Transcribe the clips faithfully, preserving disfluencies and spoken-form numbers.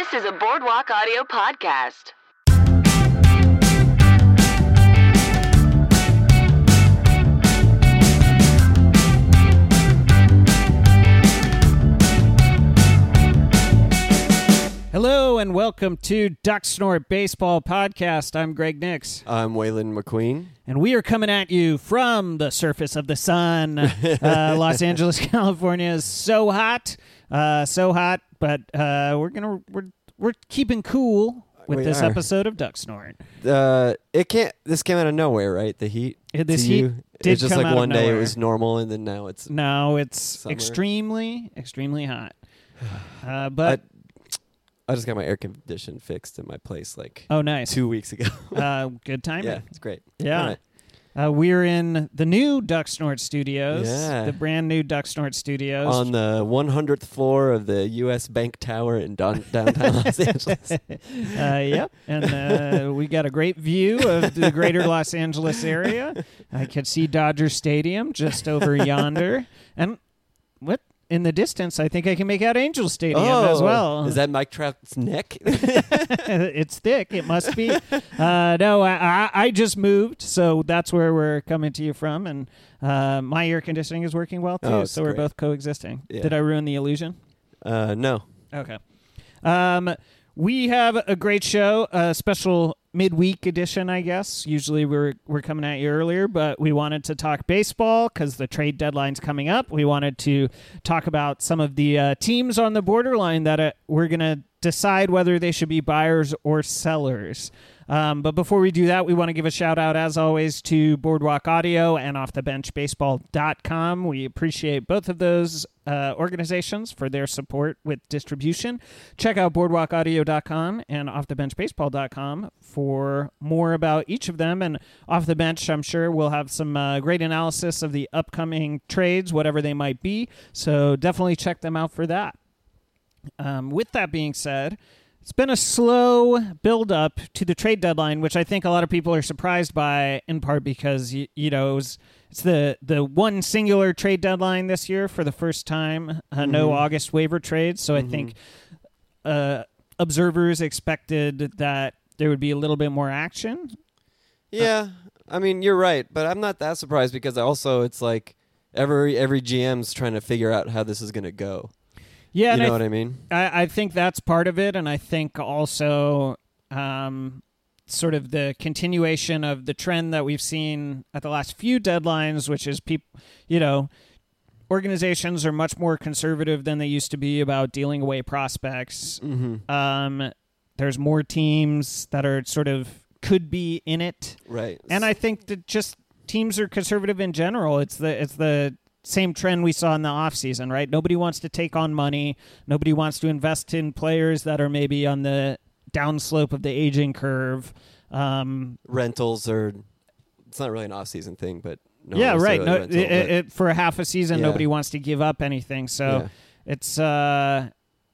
This is a Boardwalk Audio podcast. Hello and welcome to Duck Snort Baseball Podcast. I'm Greg Nix. I'm Waylon McQueen. And we are coming at you from the surface of the sun. uh, Los Angeles, California is so hot, uh, so hot, but uh, we're gonna we're we're keeping cool with We this are. episode of Duck Snort. Uh, it can't. This came out of nowhere, right? The heat. Yeah, this to heat you? did It's just come like out of one day it nowhere. was normal, and then now it's. No, it's Summer. extremely, extremely hot. Uh, but I just got my air condition fixed in my place like oh, nice. two weeks ago. Uh, good timing. Yeah, it's great. Yeah. All right. Uh, we're in the new Duck Snort Studios, Yeah. the brand new Duck Snort Studios. On the one hundredth floor of the U S Bank Tower in don- downtown Los Angeles. uh, yep, and uh, we got a great view of the greater Los Angeles area. I could see Dodger Stadium just over yonder, and what in the distance, I think I can make out Angel Stadium oh, as well. Is that Mike Trout's neck? It's thick. It must be. Uh, no, I, I, I just moved, so that's where we're coming to you from, and uh, my air conditioning is working well too. Oh, so we're great. both coexisting. Yeah. Did I ruin the illusion? uh, no. Okay. Um, we have a great show, a special midweek edition, I guess. Usually we're we're coming at you earlier, but we wanted to talk baseball because the trade deadline's coming up. We wanted to talk about some of the uh, teams on the borderline that uh, we're going to decide whether they should be buyers or sellers. Um, but before we do that, we want to give a shout out, as always, to Boardwalk Audio and off the bench baseball dot com. We appreciate both of those uh, organizations for their support with distribution. Check out boardwalk audio dot com and off the bench baseball dot com for more about each of them. And Off the Bench, I'm sure, we'll have some uh, great analysis of the upcoming trades, whatever they might be. So definitely check them out for that. Um, with that being said, it's been a slow build-up to the trade deadline, which I think a lot of people are surprised by, in part because, you, you know, it was, it's the, the one singular trade deadline this year for the first time, uh, Mm-hmm. no August waiver trades. So Mm-hmm. I think uh, observers expected that there would be a little bit more action. Yeah, I mean, you're right, but I'm not that surprised because also it's like every every G M's trying to figure out how this is going to go. Yeah, You and know I th- what I mean? I, I think that's part of it, and I think also um, sort of the continuation of the trend that we've seen at the last few deadlines, which is people, you know, organizations are much more conservative than they used to be about dealing away prospects. Mm-hmm. Um, there's more teams that are sort of could be in it, Right. and I think that just teams are conservative in general. It's the it's the same trend we saw in the offseason, right? Nobody wants to take on money. Nobody wants to invest in players that are maybe on the downslope of the aging curve. Um, Rentals are, it's not really an off-season thing, but no yeah, one right. necessarily No, rental, it, but- it, for a half a season, Yeah. nobody wants to give up anything. So Yeah. it's, uh,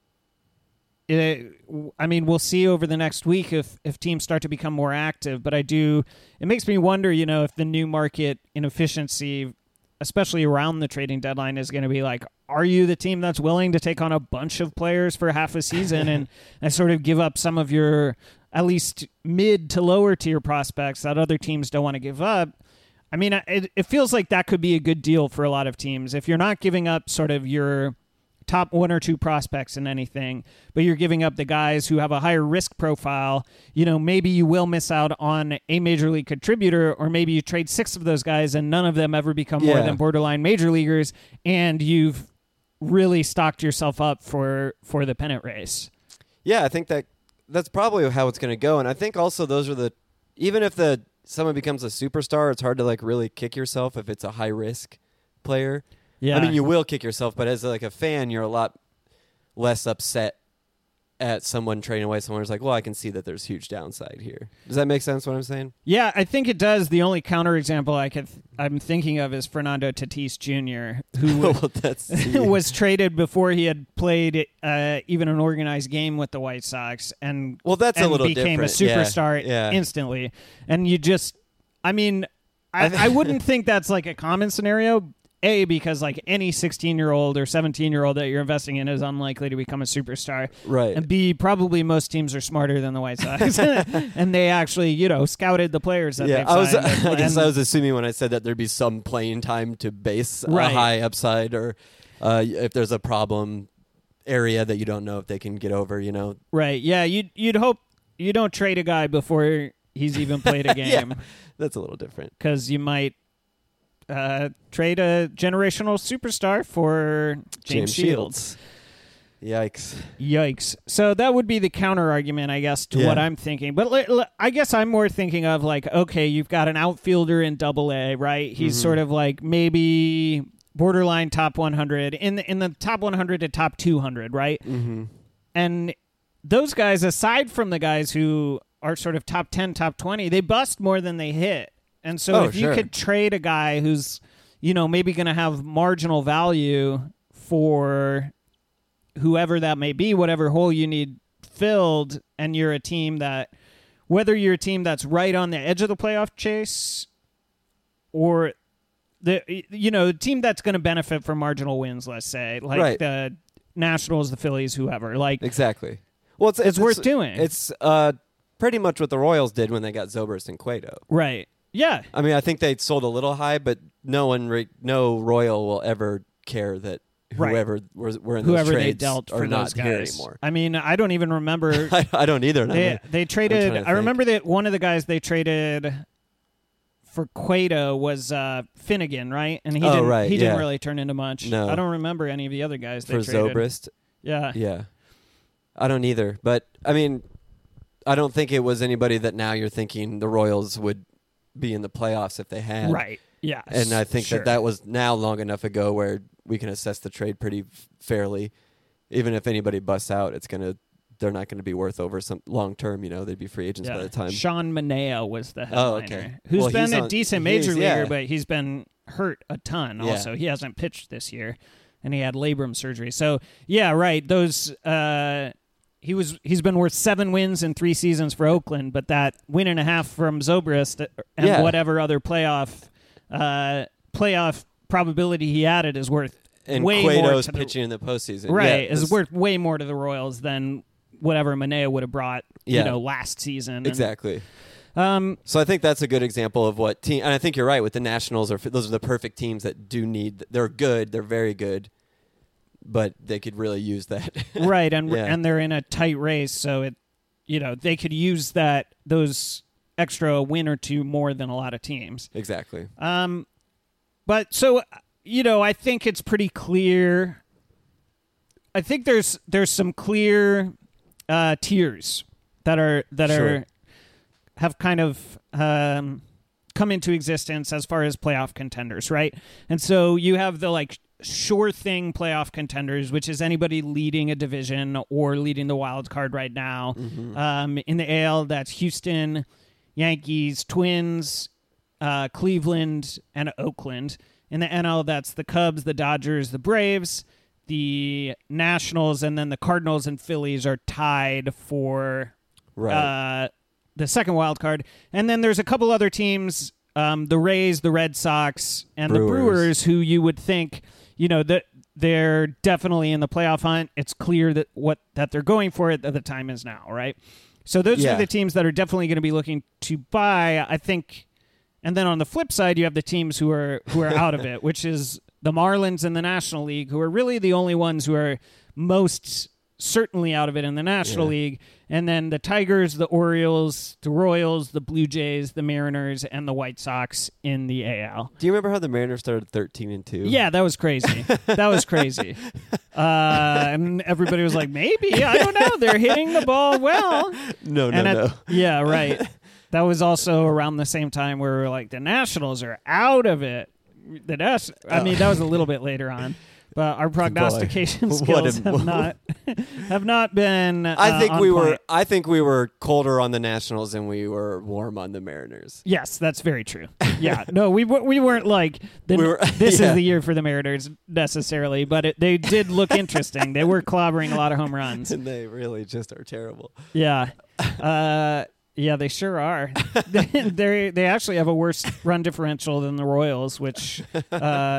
it, I mean, we'll see over the next week if, if teams start to become more active. But I do, it makes me wonder, you know, if the new market inefficiency, especially around the trading deadline, is going to be like, are you the team that's willing to take on a bunch of players for half a season and, and sort of give up some of your at least mid to lower tier prospects that other teams don't want to give up? I mean, it, it feels like that could be a good deal for a lot of teams. If you're not giving up sort of your top one or two prospects in anything, but you're giving up the guys who have a higher risk profile, you know, maybe you will miss out on a major league contributor, or maybe you trade six of those guys and none of them ever become more Yeah. than borderline major leaguers, and you've really stocked yourself up for, for the pennant race. Yeah, I think that that's probably how it's going to go. And I think also those are the, even if the someone becomes a superstar, it's hard to like really kick yourself if it's a high risk player. Yeah. I mean, you will kick yourself, but as like a fan, you're a lot less upset at someone trading away someone who's like, well, I can see that there's huge downside here. Does that make sense what I'm saying? Yeah, I think it does. The only counterexample I could, I'm thinking of is Fernando Tatis Junior, who well, that's was traded before he had played uh, even an organized game with the White Sox, and well, that's and a little became different. a superstar Yeah, yeah. instantly. And you just, I mean, I, I wouldn't think that's like a common scenario. A, because like any sixteen-year-old or seventeen-year-old that you're investing in is unlikely to become a superstar. Right. And B, probably most teams are smarter than the White Sox. And they actually, you know, scouted the players that yeah, they've I was. signed. I guess And- I was assuming when I said that there'd be some playing time to base Right. a high upside, or uh, if there's a problem area that you don't know if they can get over. You know. Right. Yeah, you'd, you'd hope you don't trade a guy before he's even played a game. Yeah, that's a little different. Because you might uh, trade a generational superstar for James, James Shields. Yikes. Yikes. So that would be the counter argument, I guess, to Yeah. what I'm thinking. But l- l- I guess I'm more thinking of like, okay, you've got an outfielder in Double A, right? He's Mhm. sort of like maybe borderline top one hundred in the, in the top one hundred to top two hundred, right? Mm-hmm. And those guys, aside from the guys who are sort of top ten, top twenty, they bust more than they hit. And so Oh, if you sure. could trade a guy who's, you know, maybe going to have marginal value for whoever that may be, whatever hole you need filled, and you're a team that, whether you're a team that's right on the edge of the playoff chase or the, you know, the team that's going to benefit from marginal wins, let's say, like Right. the Nationals, the Phillies, whoever, like Exactly. Well, it's it's, worth doing. It's uh, pretty much what the Royals did when they got Zobrist and Cueto. right. Yeah. I mean, I think they sold a little high, but no one, re- no Royal will ever care that Right. whoever was were in those Whoever they trades dealt are for not those here guys. anymore. I mean, I don't even remember. I, I don't either. and I'm they like, they traded. trying to I remember that one of the guys they traded for Cueto was uh, Finnegan, right? And he Oh, didn't. right, he didn't yeah. really turn into much. No. I don't remember any of the other guys they for traded. Zobrist. Yeah. Yeah, I don't either. But I mean, I don't think it was anybody that now you're thinking the Royals would be in the playoffs if they had. Right. Yeah. And I think sure. that that was now long enough ago where we can assess the trade pretty f- fairly. Even if anybody busts out, it's gonna they're not going to be worth over some long term. You know, they'd be free agents Yeah. by the time. Sean Manea was the Oh, headliner, okay. who's Well, been he's a on- decent he's- major yeah. leaguer, but he's been hurt a ton. Yeah. Also, he hasn't pitched this year, and he had labrum surgery. So yeah, right. Those uh, he was he's been worth seven wins in three seasons for Oakland, but that win and a half from Zobrist and Yeah. whatever other playoff uh, playoff probability he added is worth And way more Cueto's to the- pitching in the postseason. right Yeah, is this- worth way more to the Royals than whatever Manea would have brought. Yeah. You know, last season. And, Exactly. um, So I think that's a good example of what team. And I think you're right with the Nationals. Are those are the perfect teams that do need. They're good. They're very good, but they could really use that. right, and Yeah. and they're in a tight race, so it, you know, they could use that those extra win or two more than a lot of teams. Exactly. Um, but so you know, I think it's pretty clear. I think there's there's some clear uh, tiers that are that Sure. are have kind of um, come into existence as far as playoff contenders, right? And so you have the like sure thing playoff contenders, which is anybody leading a division or leading the wild card right now. Mm-hmm. Um, in the A L, that's Houston, Yankees, Twins, uh, Cleveland, and Oakland. In the N L, that's the Cubs, the Dodgers, the Braves, the Nationals, and then the Cardinals and Phillies are tied for Right. uh, the second wild card. And then there's a couple other teams, um, the Rays, the Red Sox, and Brewers. the Brewers, who you would think, you know, that they're definitely in the playoff hunt. It's clear that what that they're going for it, that the time is now, right? So those Yeah. are the teams that are definitely going to be looking to buy, I think. And then on the flip side, you have the teams who are who are out of it, which is the Marlins in the National League, who are really the only ones who are most certainly out of it in the National Yeah. League. And then the Tigers, the Orioles, the Royals, the Blue Jays, the Mariners, and the White Sox in the A L. Do you remember how the Mariners started thirteen and two? Yeah, that was crazy. That was crazy. Uh, and everybody was like, maybe. I don't know. They're hitting the ball well. No, no, and no. at- yeah, right. That was also around the same time where we were like, the Nationals are out of it. The Nas- I mean, that was a little bit later on. But our prognostication Boy. skills What a- have not have not been. Uh, I think on we point. were. I think we were colder on the Nationals than we were warm on the Mariners. Yes, that's very true. Yeah, no, we w- we weren't like the, We were- this yeah. is the year for the Mariners necessarily, but it, they did look interesting. They were clobbering a lot of home runs. And they really just are terrible. Yeah, uh, yeah, they sure are. they they they actually have a worse run differential than the Royals, which uh,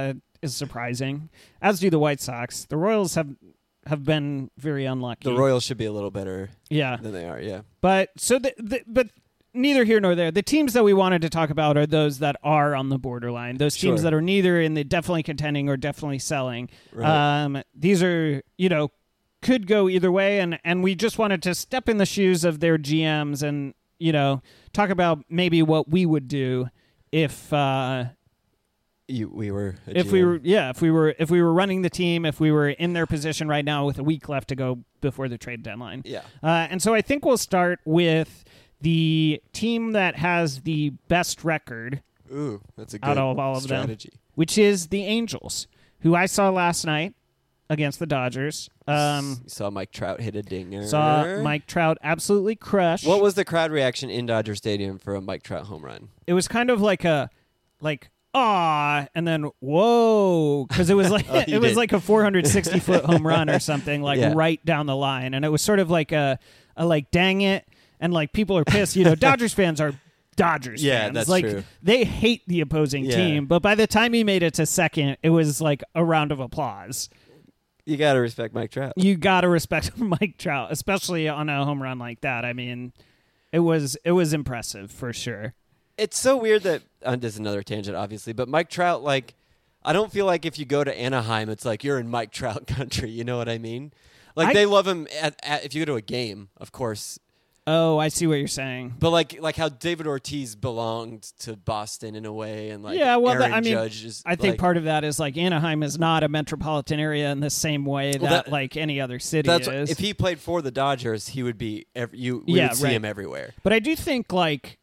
is surprising, as do the White Sox. The Royals have have been very unlucky. The Royals should be a little better yeah. than they are, yeah. But so the, the but neither here nor there. The teams that we wanted to talk about are those that are on the borderline. Those teams Sure. that are neither in the definitely contending or definitely selling. Right. Um, these are, you know, could go either way, and and we just wanted to step in the shoes of their G Ms and, you know, talk about maybe what we would do if uh, You, we were a if G we M. were yeah if we were if we were running the team, if we were in their position right now with a week left to go before the trade deadline. Yeah. Uh, and so I think we'll start with the team that has the best record Ooh, that's a good out of all of strategy. them, which is the Angels, who I saw last night against the Dodgers. Um, You saw Mike Trout hit a dinger. saw Mike Trout absolutely crush. What was the crowd reaction in Dodger Stadium for a Mike Trout home run? It was kind of like a like ah, and then whoa, because it was like Oh, it you was did. like a four hundred sixty foot home run or something, like Yeah. right down the line, and it was sort of like a, a like dang it, and like people are pissed. You know, Dodgers fans are Dodgers Yeah, fans. that's like true. they hate the opposing Yeah. team, but by the time he made it to second, it was like a round of applause. You got to respect Mike Trout. You gotta respect Mike Trout, especially on a home run like that. I mean, it was it was impressive for sure. It's so weird that uh, this is another tangent, obviously, but Mike Trout, like, I don't feel like if you go to Anaheim, it's like you're in Mike Trout country. You know what I mean? Like I- they love him at, at if you go to a game, of course. Oh, I see what you're saying. But like like how David Ortiz belonged to Boston in a way, and like Yeah, well, Aaron that- I mean, Judge is, I think like, part of that is like Anaheim is not a metropolitan area in the same way that, Well, that- like any other city that's is. if he played for the Dodgers, he would be every, you. We Yeah, would see right. him everywhere. but I do think like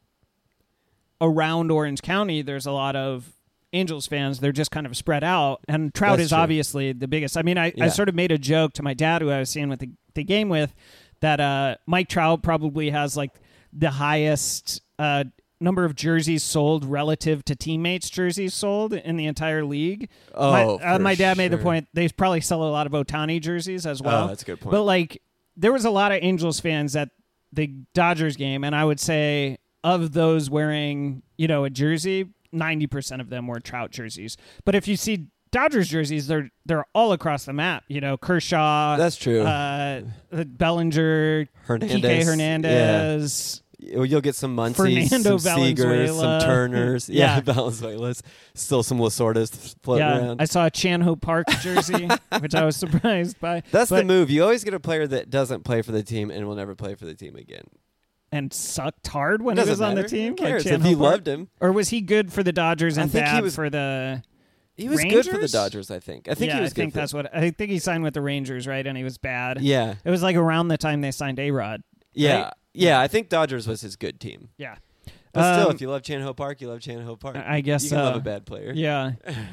around Orange County, there's a lot of Angels fans. They're just kind of spread out, and Trout That's is true. obviously the biggest. I mean, I, I Yeah. sort of made a joke to my dad who I was seeing with the, the game with that uh, Mike Trout probably has like the highest uh, number of jerseys sold relative to teammates' jerseys sold in the entire league. Oh, my, uh, for my dad made the sure. point they probably sell a lot of Ohtani jerseys as well. Oh, that's a good point. But like, there was a lot of Angels fans at the Dodgers game, and I would say of those wearing, you know, a jersey, ninety percent of them were Trout jerseys. But if you see Dodgers jerseys, they're they're all across the map. You know, Kershaw, That's true. uh, Bellinger, Hernandez, Kike Hernandez. You'll you'll get some Muncies, Fernando some Seagers, Valenzuela. some Turners. Yeah. Yeah, Valenzuela's. Still some Lasordas floating Yeah, around. I saw a Chan-Ho Park jersey, which I was surprised by. That's But- the move. You always get a player that doesn't play for the team and will never play for the team again. And sucked hard when It he was doesn't on the matter. team. Who cares? Like If he Chan-Ho Park? loved him, Or was he good for the Dodgers I and think he bad was- for the he was good for the Rangers? Dodgers. I think. I think yeah, he was I good think for that's what I think he signed with the Rangers, right? And he was bad. Yeah, It was like around the time they signed A-Rod. yeah, Right? yeah. I think Dodgers was his good team. Yeah. But still, Um, if you love Chan-Ho Park, you love Chan-Ho Park. I guess you can so. love a bad player. Yeah.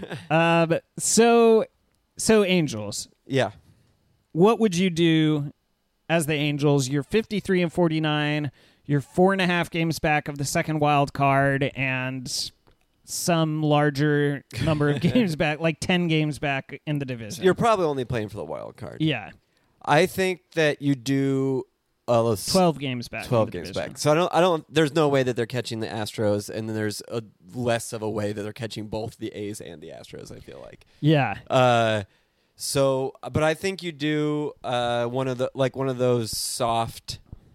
um so so Angels. Yeah. What would you do as the Angels? You're fifty-three and forty-nine. You're four and a half games back of the second wild card and some larger number of games back, like ten games back in the division. You're probably only playing for the wild card. yeah, I think that you do uh, let's- twelve games back. in twelve the games division. back. So I don't. I don't. There's no way that they're catching the Astros, and then there's a less of a way that they're catching both the A's and the Astros. I feel like. Yeah, Uh, so, but I think you do uh, one of the like one of those soft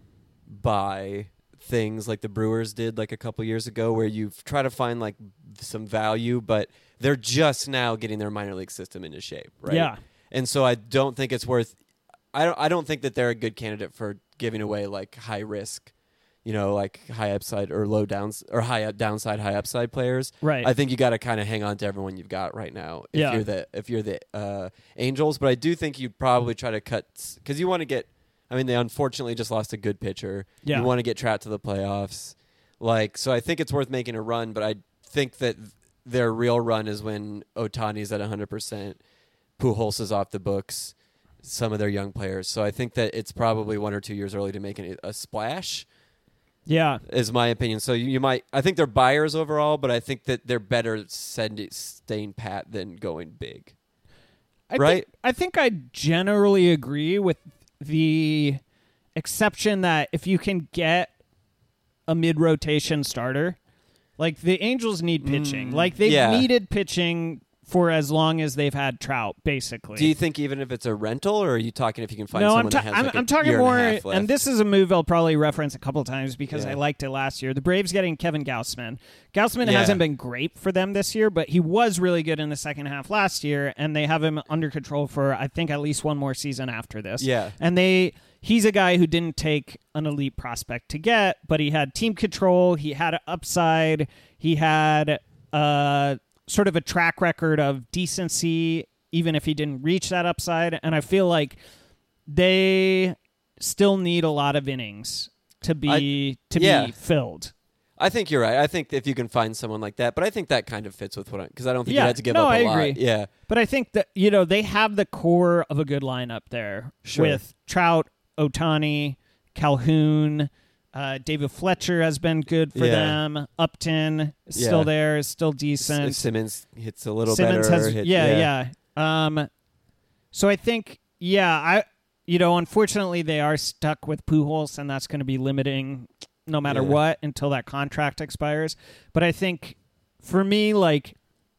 buy things like the Brewers did like a couple years ago, where you try to find like some value, but they're just now getting their minor league system into shape, right? Yeah. And so I don't think it's worth. I don't. I don't think that they're a good candidate for giving away like high risk, you know, like high upside or low downs or high up downside, high upside players. right. I think you got to kind of hang on to everyone you've got right now. If Yeah. you're the if you're the uh, Angels, but I do think you probably try to cut because you want to get. I mean, they unfortunately just lost a good pitcher. Yeah. You want to get Trout to the playoffs, like so. I think it's worth making a run, but I think that their real run is when Ohtani's at one hundred percent, Pujols is off the books, some of their young players. So I think that it's probably one or two years early to make an, a splash. yeah, Is my opinion. So you, you might. I think they're buyers overall, but I think that they're better send, staying pat than going big. I Right? Think, I think I generally agree with the exception that if you can get a mid-rotation starter, like the Angels need pitching. Mm, like they've yeah. needed pitching for as long as they've had Trout, basically. Do you think even if it's a rental, or are you talking if you can find no, someone I'm, ta- that has I'm, like a I'm talking year more, and, a half left? and this is a move I'll probably reference a couple times because Yeah. I liked it last year. The Braves getting Kevin Gausman. Gausman Yeah. hasn't been great for them this year, but he was really good in the second half last year, and they have him under control for, I think, at least one more season after this. Yeah. And they... He's a guy who didn't take an elite prospect to get, but he had team control. He had an upside. He had uh, sort of a track record of decency, even if he didn't reach that upside. And I feel like they still need a lot of innings to be I, to yeah. be filled. I think you're right. I think if you can find someone like that, but I think that kind of fits with what I because I don't think Yeah, you had to give no, up a I lot. agree. Yeah, But I think that, you know, they have the core of a good lineup there Sure. with Trout, Ohtani, Calhoun. Uh, David Fletcher has been good for Yeah. them. Upton is still Yeah. there, is still S- decent. Simmons hits a little Simmons better. has, hit- yeah, yeah. Um, so I think, yeah, I, you know, unfortunately they are stuck with Pujols, and that's going to be limiting no matter Yeah. what until that contract expires. But I think for me, like,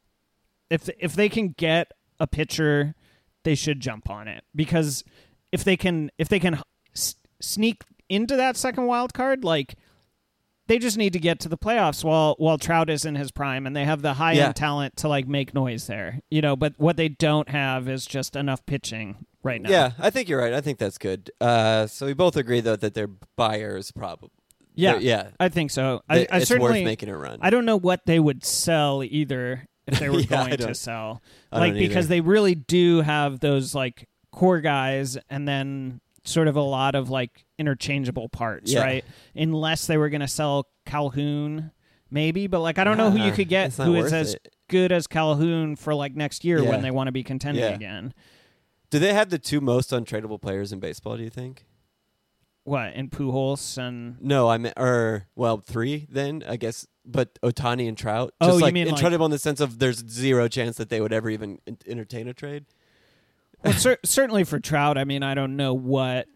if if they can get a pitcher, they should jump on it because if they can if they can s- sneak into that second wild card, like they just need to get to the playoffs while while Trout is in his prime and they have the high Yeah. end talent to like make noise there, you know. But what they don't have is just enough pitching right now. Yeah, I think you're right. I think that's good. Uh, so we both agree though that they're buyers, probably. yeah, They're- yeah. I think so. They- I, I it's certainly worth making a run. I don't know what they would sell either if they were Yeah, I going to don't- sell. I Like don't because either. they really do have those like core guys and then sort of a lot of like interchangeable parts, Yeah. right? Unless they were going to sell Calhoun maybe, but like I don't know who you Nah, could get it's not who is worth as it. good as Calhoun for like next year Yeah. when they want to be contending Yeah. again. Do they have the two most untradeable players in baseball? Do you think? What, in Pujols and No, I mean, or well, three then I guess. But Ohtani and Trout. Oh, Just you like mean, like- untradeable in the sense of there's zero chance that they would ever even en- entertain a trade. well, cer- certainly for Trout, I mean, I don't know what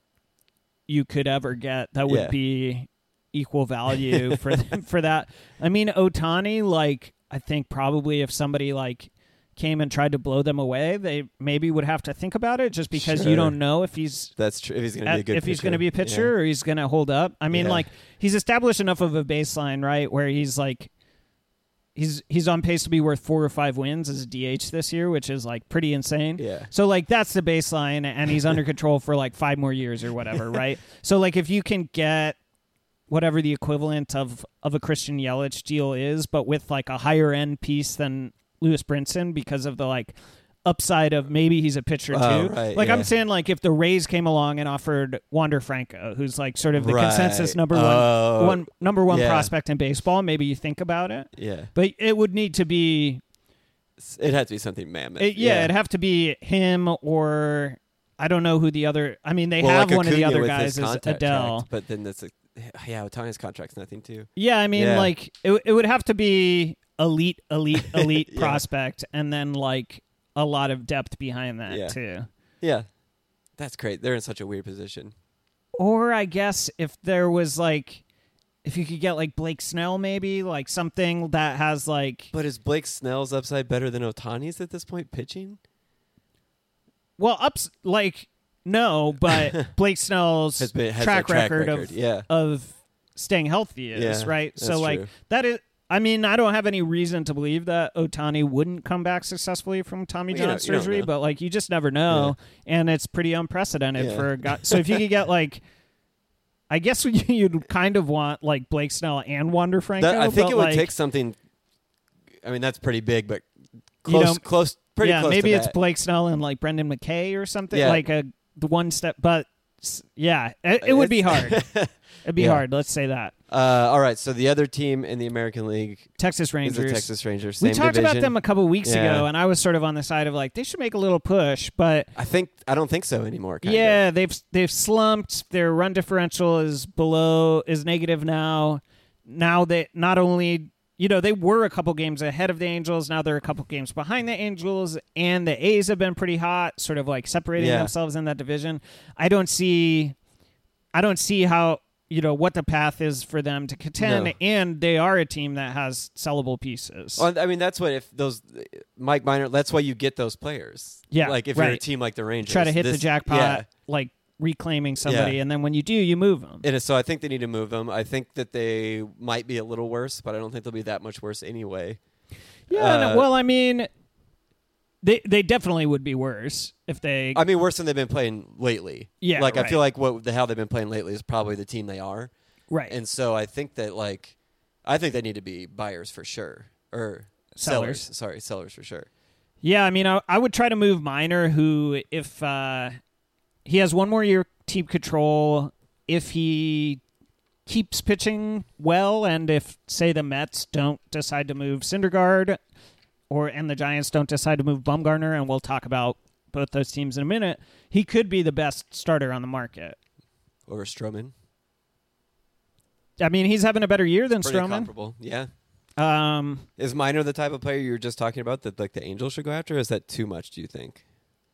you could ever get that would Yeah. be equal value for for that. I mean, Ohtani, like, I think probably if somebody like came and tried to blow them away, they maybe would have to think about it just because you Sure. don't know if he's That's true. If he's going to be a good if he's going to pitcher. be a pitcher Yeah. or he's going to hold up. I mean, Yeah. like he's established enough of a baseline, right, where he's like he's he's on pace to be worth four or five wins as a D H this year, which is like pretty insane. Yeah. So like that's the baseline, and he's under control for like five more years or whatever, right? So like if you can get whatever the equivalent of of a Christian Yelich deal is, but with like a higher end piece than Lewis Brinson because of the like upside of maybe he's a pitcher too. Oh, right, like yeah. I'm saying, like if the Rays came along and offered Wander Franco, who's like sort of the Right. consensus number Oh, one one number one yeah. prospect in baseball, maybe you think about it. Yeah. But it would need to be It had to be something mammoth. it, yeah, it'd have to be him or I don't know who the other. I mean, they Well, have like one of the Acuna other with guys his is contract Adele. tract, but then that's a, yeah, Otani's contract's nothing too. Yeah, I mean, Yeah. like it, it would have to be elite, elite, elite Yeah. prospect, and then like a lot of depth behind that Yeah. too. Yeah, that's great. They're in such a weird position. Or I guess if there was like, if you could get like Blake Snell, maybe like something that has like, But is Blake Snell's upside better than Otani's at this point pitching? well, ups like no, but Blake Snell's Has been has track, a track record, record. of yeah. of staying healthy is Yeah, right. that's So like true. that is. I mean, I don't have any reason to believe that Ohtani wouldn't come back successfully from Tommy Well, you John don't- you don't surgery, know. but like you just never know, and it's pretty unprecedented Yeah. for a guy. So if you could get like, I guess you'd kind of want like Blake Snell and Wander Franco. That- I think but, it would like, take something. I mean, that's pretty big, but You close, know, close, pretty yeah, close. maybe to it's that. Blake Snell and like Brendan McKay or something Yeah. like a the one step, but s- yeah, it, it would be hard. It's- It'd be Yeah. hard. Let's say that. Uh, all right, so the other team in the American League Texas is Rangers. the Texas Rangers. we Same talked division. about them a couple weeks Yeah. ago, and I was sort of on the side of like they should make a little push, but I think I don't think so anymore. Kind yeah, of. they've they've slumped. Their run differential is below is negative now. Now they not only you know they were a couple games ahead of the Angels. Now they're a couple games behind the Angels, and the A's have been pretty hot, sort of like separating Yeah. themselves in that division. I don't see, I don't see how you know, what the path is for them to contend, No. and they are a team that has sellable pieces. Well, I mean, that's what if those Mike Minor. That's why you get those players. Yeah, like if you're a right. team like the Rangers, Try to hit the this- jackpot, Yeah. like reclaiming somebody, Yeah. and then when you do, you move them. And so I think they need to move them. I think that they might be a little worse, but I don't think they'll be that much worse anyway. Yeah, no, Uh, well, I mean, they they definitely would be worse if they. I mean, worse than they've been playing lately. Yeah, like I right. feel like what the how they've been playing lately is probably the team they are, right. and so I think that like, I think they need to be buyers for sure or Sellers. sellers. Sorry, sellers for sure. Yeah, I mean, I, I would try to move Minor, who, if uh, he has one more year team control, if he keeps pitching well, and if, say, the Mets don't decide to move Syndergaard, or and the Giants don't decide to move Bumgarner, and we'll talk about both those teams in a minute, he could be the best starter on the market. Or Stroman. I mean, he's having a better year than Pretty Stroman. comparable. Yeah. Um, Is Minor the type of player you were just talking about that like the Angels should go after? Or is that too much? Do you think?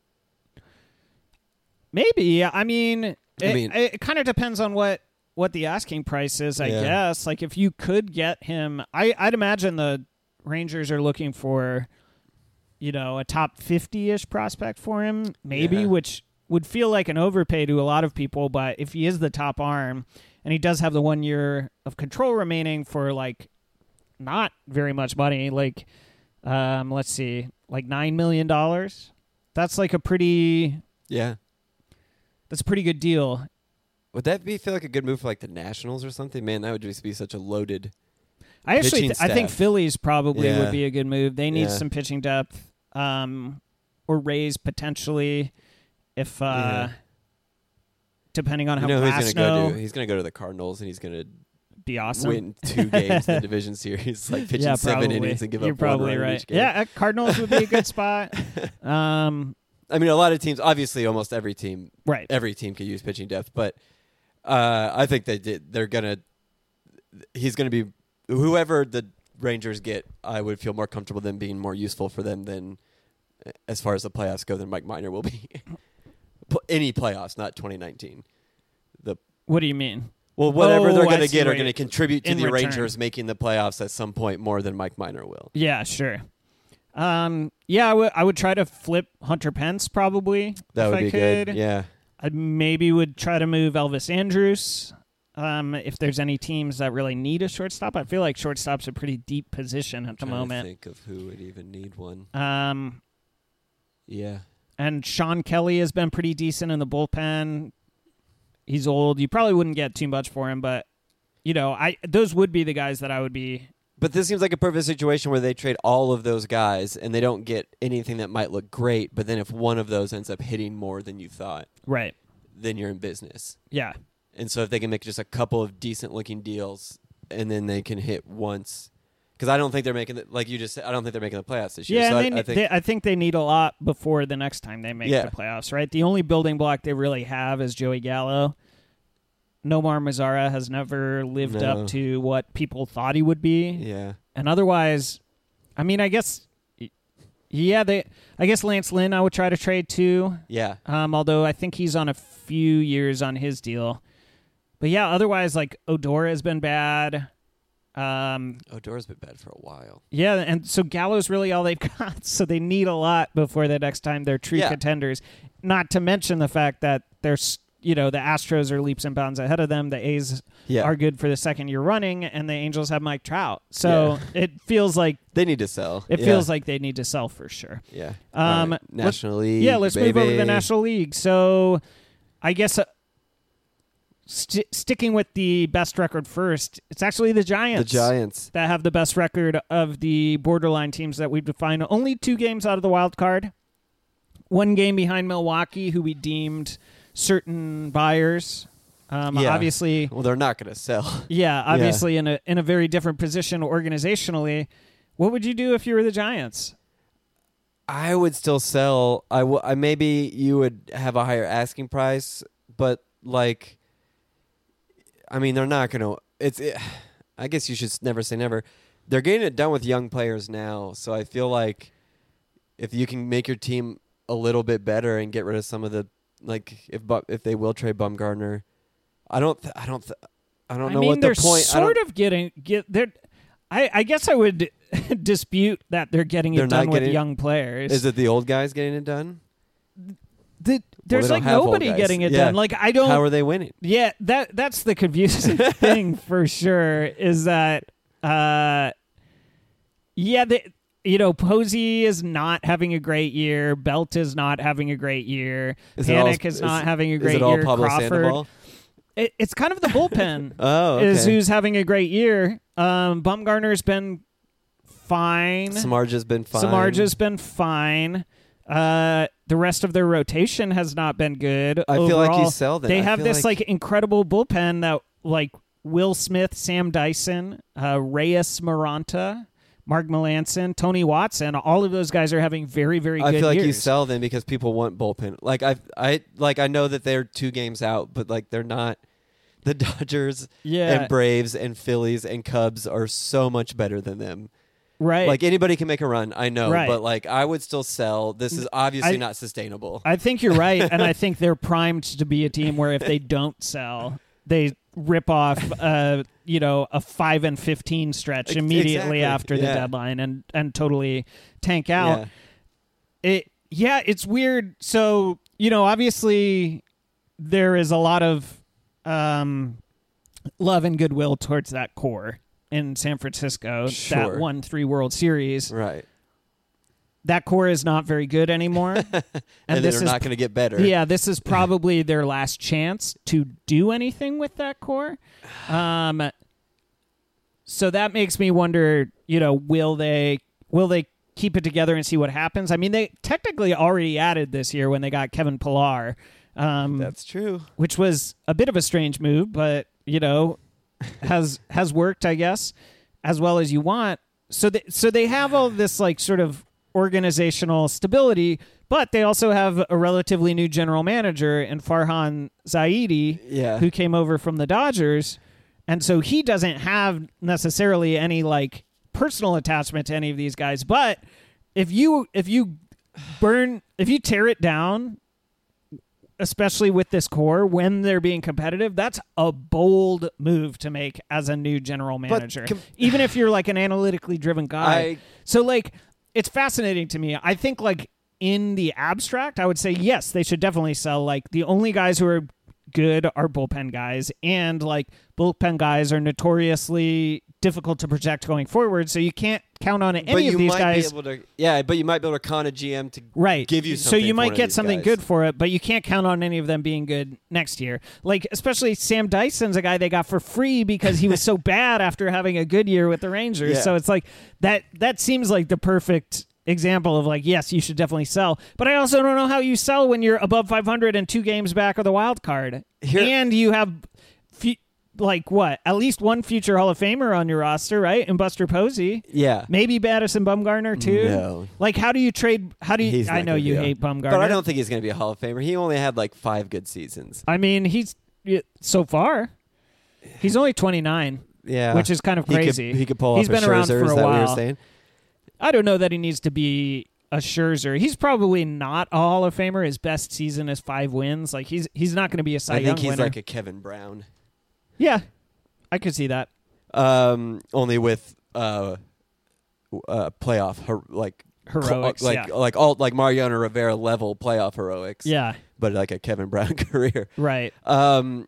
maybe. I mean, it, I mean- it kind of depends on what, what the asking price is, I Yeah. guess. Like, if you could get him, I, I'd imagine the Rangers are looking for, you know, a top fifty-ish prospect for him, maybe, Yeah. which would feel like an overpay to a lot of people. But if he is the top arm, and he does have the one year of control remaining for, like, not very much money, like, um, let's see, like nine million dollars. That's like a pretty, Yeah. that's a pretty good deal. Would that be feel like a good move for like the Nationals or something? Man, that would just be such a loaded. I actually, Pitching th- I think staff. Phillies probably Yeah. would be a good move. They need Yeah. some pitching depth, um, or Rays potentially, if uh, Yeah. depending on how You know who he's gonna Glasnow go to? He's gonna go to the Cardinals and he's gonna be awesome. win two games in the division series, like pitching yeah, seven probably. innings and give You're up one probably run in right. each game. Yeah, uh, Cardinals would be a good spot. Um, I mean, a lot of teams, obviously, almost every team, right. every team could use pitching depth, but uh, I think they did. They're gonna. He's gonna be whoever the Rangers get. I would feel more comfortable them being more useful for them than, as far as the playoffs go, than Mike Minor will be. Any playoffs, not twenty nineteen. The What do you mean? well, whatever Oh, they're I going to see get are what going to you- contribute to in the return. Rangers making the playoffs at some point more than Mike Minor will. Yeah, sure. Um, yeah, I would I would try to flip Hunter Pence probably. That if would I be could. good. Yeah. I maybe would try to move Elvis Andrews. Um, if there's any teams that really need a shortstop, I feel like shortstop's a pretty deep position at the Trying to moment. think of who would even need one. Um, Yeah. and Sean Kelly has been pretty decent in the bullpen. He's old. You probably wouldn't get too much for him, but you know, I those would be the guys that I would be. But this seems like a perfect situation where they trade all of those guys and they don't get anything that might look great, but then if one of those ends up hitting more than you thought, Right. then you're in business. Yeah. And so if they can make just a couple of decent looking deals and then they can hit once, because I don't think they're making the, like you just said, I don't think they're making the playoffs this year. Yeah, so and I, they, I think they, I think they need a lot before the next time they make Yeah. the playoffs, right? The only building block they really have is Joey Gallo. Nomar Mazara has never lived No. up to what people thought he would be. yeah. And otherwise, I mean, I guess, yeah, they. I guess Lance Lynn I would try to trade too, Yeah. um, although I think he's on a few years on his deal. But yeah, otherwise, like, Odor has been bad. Um, Odor's been bad for a while. Yeah, and so Gallo's really all they've got, so they need a lot before the next time they're true Yeah. contenders. Not to mention the fact that there's, you know, the Astros are leaps and bounds ahead of them. The A's Yeah. are good for the second year running, and the Angels have Mike Trout. So it feels like They need to sell. it Yeah. feels like they need to sell for sure. Yeah. Um, All right. let's- National League. Yeah, let's move over to the baby. National League. So I guess uh, st- sticking with the best record first, it's actually the The Giants. Giants. That have the best record of the borderline teams that we've defined. Only two games out of the wild card. One game behind Milwaukee, who we deemed certain buyers. Um, Yeah. Obviously, Well, they're not going to sell. yeah, obviously in a in a very different position organizationally. What would you do if you were the Giants? I would still sell. I, w- I maybe you would have a higher asking price, but like, I mean, they're not going to. It's. It, I guess you should s- never say never. They're getting it done with young players now, so I feel like if you can make your team a little bit better and get rid of some of the like, if Bu- if they will trade Bumgarner, I don't. Th- I don't. Th- I don't I know mean, what the they're point. I sort don't- of getting get. They're. I, I guess I would dispute that they're getting They're it not done with getting- young players. Is it the old guys getting it done? The, there's don't like have old nobody guys. getting it Yeah. done. Like I don't. How are they winning? Yeah, that that's the confusing thing for sure. Is that uh, yeah, the, you know, Posey is not having a great year. Belt is not having a great year. Is it all- Panic is, is- not having a Is great it all year. Pablo Crawford, Sandoval? it, it's kind of the bullpen. Oh, okay. Is who's having a great year. Um, Bumgarner's been fine. Samardzija's been fine. Samardzija's been fine. Uh, the rest of their rotation has not been good. I feel like you overall. sell them. They I have feel this like- like incredible bullpen that like Will Smith, Sam Dyson, uh, Reyes Maranta, Mark Melanson, Tony Watson. All of those guys are having very, very I good feel like years. you sell them because people want bullpen. Like I, I like I know that they're two games out, but like they're not. The Dodgers Yeah. and Braves and Phillies and Cubs are so much better than them. Right. Like anybody can make a run, I know, Right. but like I would still sell. This is obviously I- not sustainable. I think you're right, and I think they're primed to be a team where if they don't sell, they rip off, uh, you know, a five and fifteen stretch Ex- immediately exactly, after the yeah. deadline and and totally tank out. Yeah. It yeah, it's weird. So you know, obviously, there is a lot of um, love and goodwill towards that core in San Francisco Sure. that won three World Series. Right. That core is not very good anymore, and, And, this they're is not going to get better. yeah, this is probably their last chance to do anything with that core. Um, so that makes me wonder, you know, will they will they keep it together and see what happens? I mean, they technically already added this year when they got Kevin Pillar, um, That's true. which was a bit of a strange move, but you know, has has worked, I guess, as well as you want. So they, so they have all this like sort of organizational stability, but they also have a relatively new general manager in Farhan Zaidi, Yeah. who came over from the Dodgers, and so he doesn't have necessarily any like personal attachment to any of these guys. But if you if you burn if you tear it down, especially with this core when they're being competitive, that's a bold move to make as a new general manager. com- Even if you're like an analytically driven guy. I So like it's fascinating to me. I think like in the abstract, I would say yes, they should definitely sell. Like the only guys who are good are bullpen guys, and like bullpen guys are notoriously difficult to project going forward. So you can't count on any but of you these might guys. be able to. Yeah, but you might be able to con a G M to Right. give you so something. you for might one of get these something guys. good for it, but you can't count on any of them being good next year. Like especially Sam Dyson's a guy they got for free because he was so bad after having a good year with the Rangers. Yeah. So it's like that that seems like the perfect example of like, yes, you should definitely sell. But I also don't know how you sell when you're above five hundred and two games back of the wild card. Here- and you have fu- like what? At least one future Hall of Famer on your roster, right? And Buster Posey. Yeah. Maybe Madison Bumgarner too. No. Like, how do you trade? How do you? He's I not know gonna you be a- hate Bumgarner, But I don't think he's going to be a Hall of Famer. He only had like five good seasons. I mean, he's so far. He's only twenty-nine, Yeah. which is kind of He could- crazy. He could, pull He's off been a around Scherzer. for Is a that what you're while. saying? I don't know that he needs to be a Scherzer. He's probably not a Hall of Famer. His best season is five wins. Like he's he's not going to be a Cy I Young think he's winner. like a Kevin Brown. Yeah, I could see that. Um, only with uh, uh, playoff her- like Heroics, like yeah. like all like Mariano Rivera level playoff heroics. Yeah, but like a Kevin Brown career. right. Um,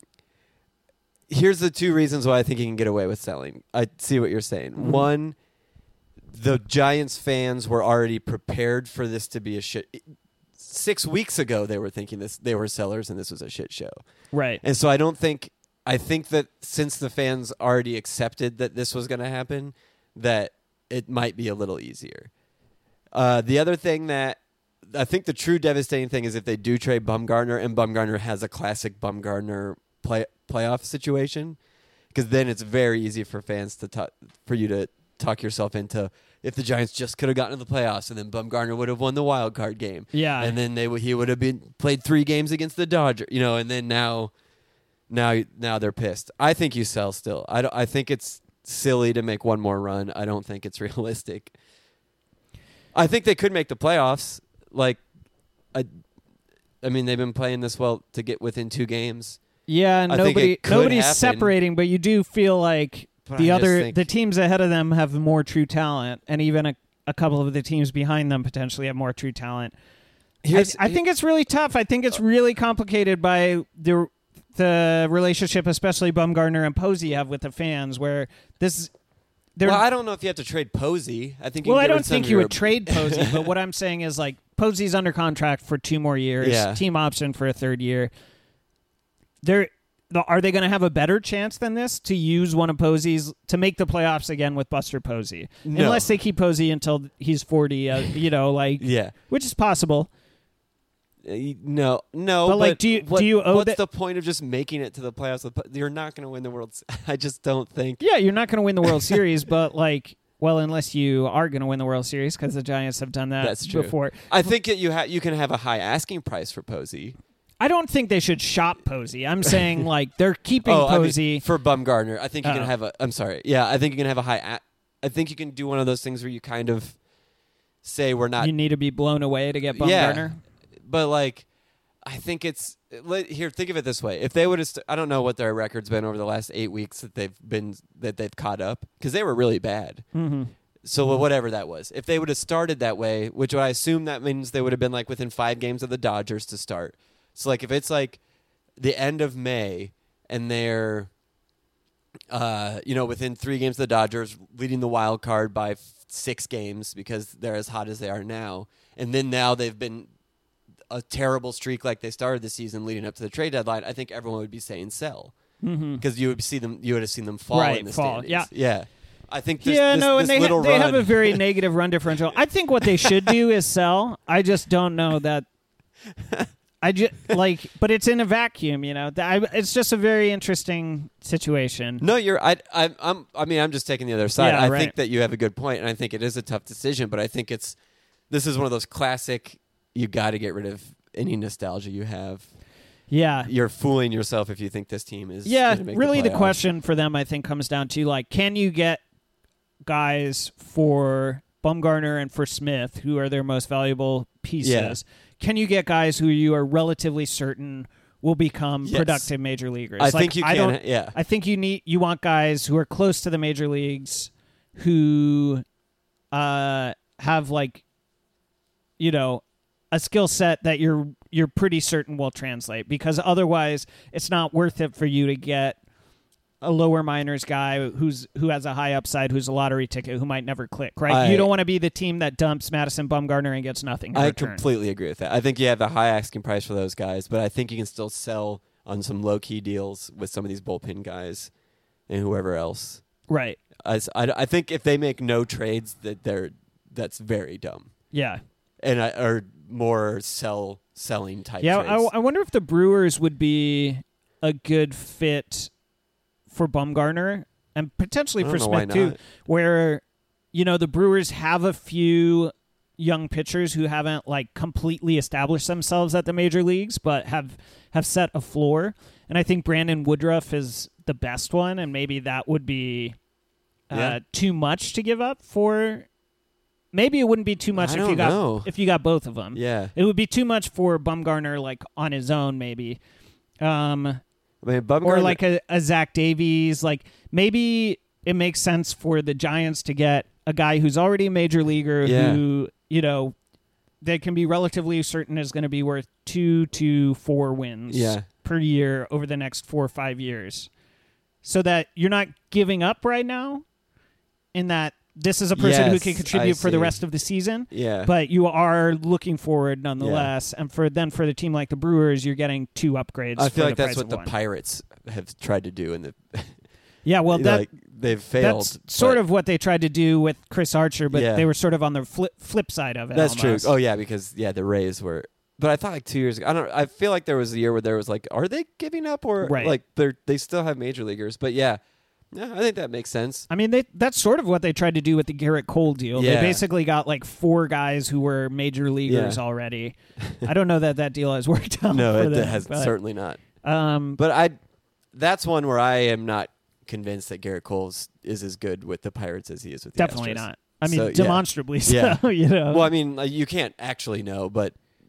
here's the two reasons why I think he can get away with selling. I see what you're saying. Mm-hmm. One, the Giants fans were already prepared for this to be a shit. Six weeks ago, they were thinking this. They were sellers, and this was a shit show. Right. And so I don't think. I think that since the fans already accepted that this was going to happen, that it might be a little easier. Uh, the other thing that I think the true devastating thing is if they do trade Bumgarner and Bumgarner has a classic Bumgarner play playoff situation, because then it's very easy for fans to talk, for you to talk yourself into if the Giants just could have gotten to the playoffs and then Bumgarner would have won the wild card game. Yeah. And then they would he would have been played three games against the Dodgers, you know, and then now now now they're pissed. I think you sell still. I don't, I think it's silly to make one more run. I don't think it's realistic. I think they could make the playoffs. Like I I mean they've been playing this well to get within two games. Yeah, and I think nobody it could nobody's happen. separating, but you do feel like But the I just other think- the teams ahead of them have more true talent, and even a, a couple of the teams behind them potentially have more true talent. I, Here's- I think it's really tough. I think it's really complicated by the the relationship, especially Bumgarner and Posey have with the fans, where this. They're, Well, I don't know if you have to trade Posey. I think. You well, can I get rid don't of some think of you your- would trade Posey, but what I'm saying is like Posey's under contract for two more years, Yeah. team option for a third year. They're are they going to have a better chance than this to use one of Posey's to make the playoffs again with Buster Posey? No. Unless they keep Posey until he's forty, uh, you know, like Yeah. which is possible. Uh, No, no. But, like, do you- what- do you owe What's that- the point of just making it to the playoffs? with Po- You're not going to win the World. S- I just don't think. Yeah, you're not going to win the World Series, but like, well, unless you are going to win the World Series because the Giants have done that That's true. before. I think that you ha- you can have a high asking price for Posey. I don't think they should shop Posey. I'm saying like they're keeping oh, I mean, Posey. for Bumgarner. I think you Oh. can have a. I'm sorry. Yeah, I think you can have a high. A- I think you can do one of those things where you kind of say we're not. you need to be blown away to get Bumgarner. Yeah, but like, I think it's let- here. Think of it this way: if they would have, st- I don't know what their record's been over the last eight weeks that they've been that they've caught up because they were really bad. Mm-hmm. So whatever that was, if they would have started that way, which I assume that means they would have been like within five games of the Dodgers to start. So like if it's like the end of May and they're, uh, you know, within three games of the Dodgers, leading the wild card by f- six games because they're as hot as they are now, and then now they've been a terrible streak like they started the season leading up to the trade deadline, I think everyone would be saying sell because Mm-hmm. you would see them, you would have seen them fall Right, in the fall, standings. yeah. yeah. I think this, Yeah, this, no, this and they little ha- they run, have a very negative run differential. I think what they should do is sell. I just don't know that. I just like, but it's in a vacuum, you know. Th- I, it's just a very interesting situation. No, you're. I. I. I'm. I mean, I'm just taking the other side. Yeah, I right. think that you have a good point, and I think it is a tough decision. But I think it's. This is one of those classic. You got to get rid of any nostalgia you have. Yeah, You're fooling yourself if you think this team is. yeah. gonna make Really, the playoffs. question for them, I think, comes down to like, can you get guys for Bumgarner and for Smith, who are their most valuable pieces? Yeah. Can you get guys who you are relatively certain will become Yes. productive major leaguers? I Like, think you I can. don't, Yeah. I think you need you want guys who are close to the major leagues, who uh, have like, you know, a skill set that you're you're pretty certain will translate. Because otherwise, it's not worth it for you to get a lower minors guy who's who has a high upside, who's a lottery ticket, who might never click. Right? I- you don't want to be the team that dumps Madison Bumgarner and gets nothing in I return. completely agree with that. I think you have a high asking price for those guys, but I think you can still sell on some low key deals with some of these bullpen guys and whoever else. Right? I, s- I- I think if they make no trades, that they're that's very dumb. Yeah. And I, or more sell selling type. Yeah, trades. I, I wonder if the Brewers would be a good fit for Bumgarner and potentially I for don't know why Smith too, not. where you know the Brewers have a few young pitchers who haven't like completely established themselves at the major leagues, but have have set a floor. And I think Brandon Woodruff is the best one, and maybe that would be uh, Yeah. too much to give up for. Maybe it wouldn't be too much I if don't you got know. if you got both of them. Yeah, It would be too much for Bumgarner, like on his own, maybe, um, I mean, Bumgarner, or like a, a Zach Davies. Like maybe it makes sense for the Giants to get a guy who's already a major leaguer, Yeah. who you know they can be relatively certain is going to be worth two to four wins Yeah. per year over the next four or five years, so that you're not giving up right now. In that this is a person who Yes, can I contribute for the see. rest of the season. yeah, But you are looking forward nonetheless, and for then for the team like the Brewers, you're getting two upgrades. I for feel like the that's price what of the one. Pirates have tried to do in the. Yeah, well, that like they've failed. that's sort but- of what they tried to do with Chris Archer, but Yeah. they were sort of on the flip flip side of it. That's almost. true. Oh yeah, because yeah, the Rays were. But I thought like two years ago. I don't. I feel like there was a year where there was like, are they giving up or Right. like they're they still have major leaguers? But yeah, yeah, I think that makes sense. I mean, they, that's sort of what they tried to do with the Garrett Cole deal. Yeah. They basically got like four guys who were major leaguers Yeah. already. I don't know that that deal has worked out. No, for it them, has but, certainly not. Um, But I, that's one where I am not convinced that Garrett Cole is as good with the Pirates as he is with the definitely Astros. not. I mean, So, yeah. demonstrably so. Yeah. You know. Well, I mean, like, you can't actually know, but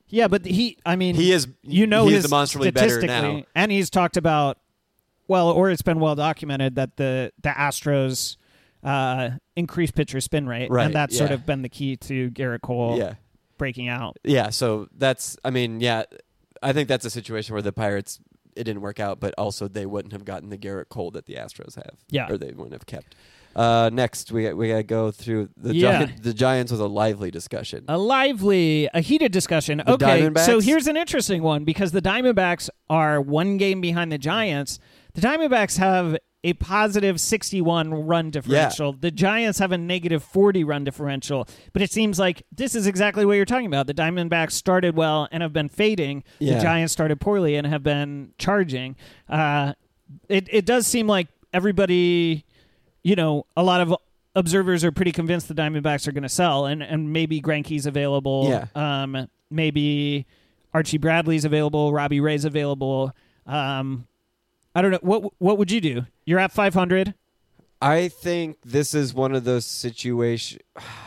Yeah, but he, I mean, He is, you know, he his is demonstrably better statistically, now. and he's talked about, well, or it's been well documented that the the Astros uh, increase pitcher spin rate, Right, and that's sort yeah. of been the key to Garrett Cole Yeah. breaking out. Yeah, so that's, I mean, yeah, I think that's a situation where the Pirates, it didn't work out, but also they wouldn't have gotten the Garrett Cole that the Astros have. Yeah. Or they wouldn't have kept. Uh, next, we we got to go through the Yeah. Gi- the Giants was a lively discussion. A lively, a heated discussion. The okay, Diamondbacks? so here's an interesting one because the Diamondbacks are one game behind the Giants. The Diamondbacks have a positive sixty-one run differential. The Giants have a negative forty run differential. But it seems like this is exactly what you're talking about. The Diamondbacks started well and have been fading. Yeah. The Giants started poorly and have been charging. Uh, it, it does seem like everybody, you know, a lot of observers are pretty convinced the Diamondbacks are going to sell, and, and maybe Greinke's available. Yeah. Um, maybe Archie Bradley's available. Robbie Ray's available. Um, I don't know. What what would you do? You're at five hundred. I think this is one of those situations.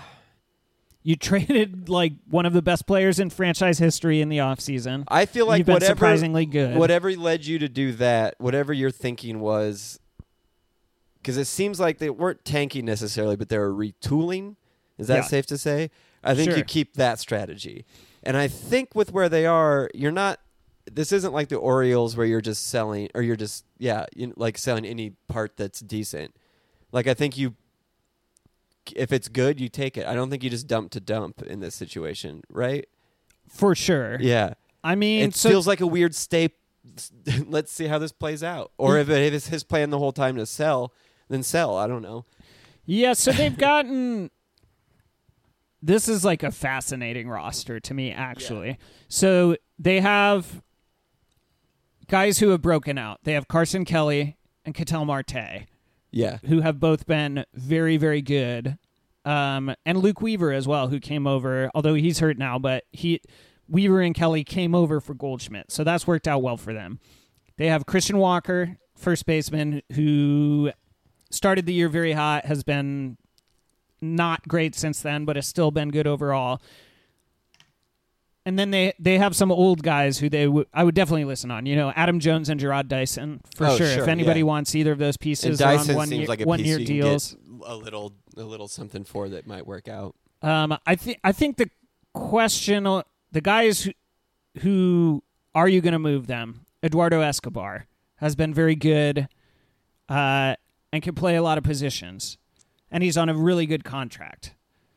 You traded like one of the best players in franchise history in the offseason. I feel like You've been whatever surprisingly good. whatever led you to do that, whatever your thinking was, because it seems like they weren't tanking necessarily, but they were retooling. Is that Yeah. safe to say? I think Sure. you keep that strategy, and I think with where they are, you're not. This isn't like the Orioles where you're just selling, or you're just yeah, you, like selling any part that's decent. Like I think you, if it's good, you take it. I don't think you just dump to dump in this situation, right? For sure. Yeah. I mean, It so feels like a weird stay. Let's see how this plays out. Or if, it, if it's his plan the whole time to sell, then sell. I don't know. yeah, so they've gotten. This is like a fascinating roster to me, actually. So they have guys who have broken out. They have Carson Kelly and Ketel Marte, Yeah. who have both been very, very good. Um, and Luke Weaver as well, who came over, although he's hurt now, but he Weaver and Kelly came over for Goldschmidt. So that's worked out well for them. They have Christian Walker, first baseman, who started the year very hot, has been not great since then, but has still been good overall. And then they, they have some old guys who they w- I would definitely listen on. You know, Adam Jones and Gerard Dyson, for Oh, sure. sure, If anybody yeah. wants either of those And pieces, they're Dyson on one seems year, like a one piece year you can deals. get a little, a little something for that might work out. Um, I think I think the question, the guys who, who are you going to move them? Eduardo Escobar has been very good, uh, and can play a lot of positions, and he's on a really good contract.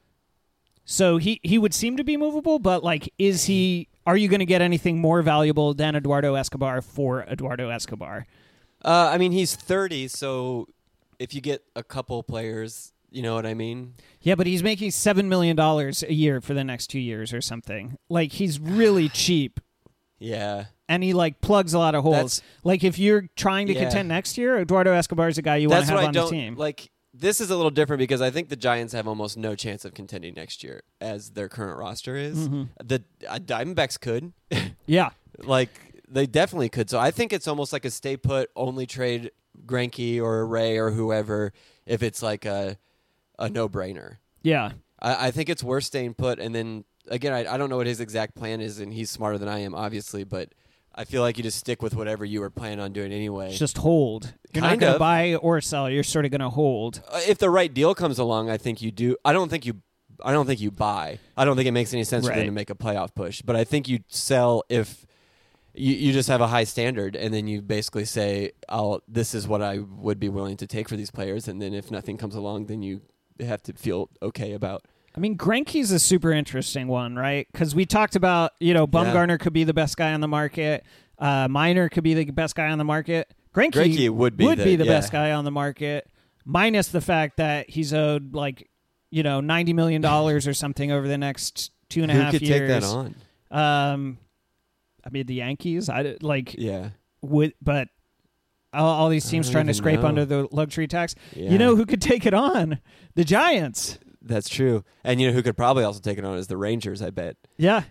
So he, he would seem to be movable, but like, is he? Are you going to get anything more valuable than Eduardo Escobar for Eduardo Escobar? Uh, I mean, he's thirty, so if you get a couple players, you know what I mean? Yeah, but he's making seven million dollars a year for the next two years or something. Like, he's really cheap. Yeah. And he like plugs a lot of holes. That's- like if you're trying to Yeah. contend next year, Eduardo Escobar is a guy you want That's to have what I on don't the team. like. This is a little different because I think the Giants have almost no chance of contending next year as their current roster is. Mm-hmm. The uh, Diamondbacks could. Yeah, Like they definitely could. So I think it's almost like a stay put, only trade Greinke or Ray or whoever if it's like a a no brainer. yeah. I, I think it's worth staying put. And then again, I, I don't know what his exact plan is, and he's smarter than I am, obviously. But I feel like you just stick with whatever you were planning on doing anyway. Just hold. You're Kind not going to of. buy or sell. You're sort of going to hold. Uh, if the right deal comes along, I think you do. I don't think you. I don't think you buy. I don't think it makes any sense for them Right. to make a playoff push. But I think you sell if you, you just have a high standard, and then you basically say, "I'll. This is what I would be willing to take for these players." And then if nothing comes along, then you have to feel okay about. I mean, Greinke's a super interesting one, right? Because we talked about, you know, Bumgarner could be the best guy on the market. Uh, Minor could be the best guy on the market. Greinke, Greinke would be the- yeah. best guy on the market, minus the fact that he's owed like, you know, ninety million dollars or something over the next two and a Who half could years. take that on? Um, I mean, the Yankees, I like, Yeah. would, but all, all these teams don't trying to even scrape know. under the luxury tax. Yeah. You know who could take it on? The Giants. That's true. And you know who could probably also take it on is the Rangers, I bet. Yeah.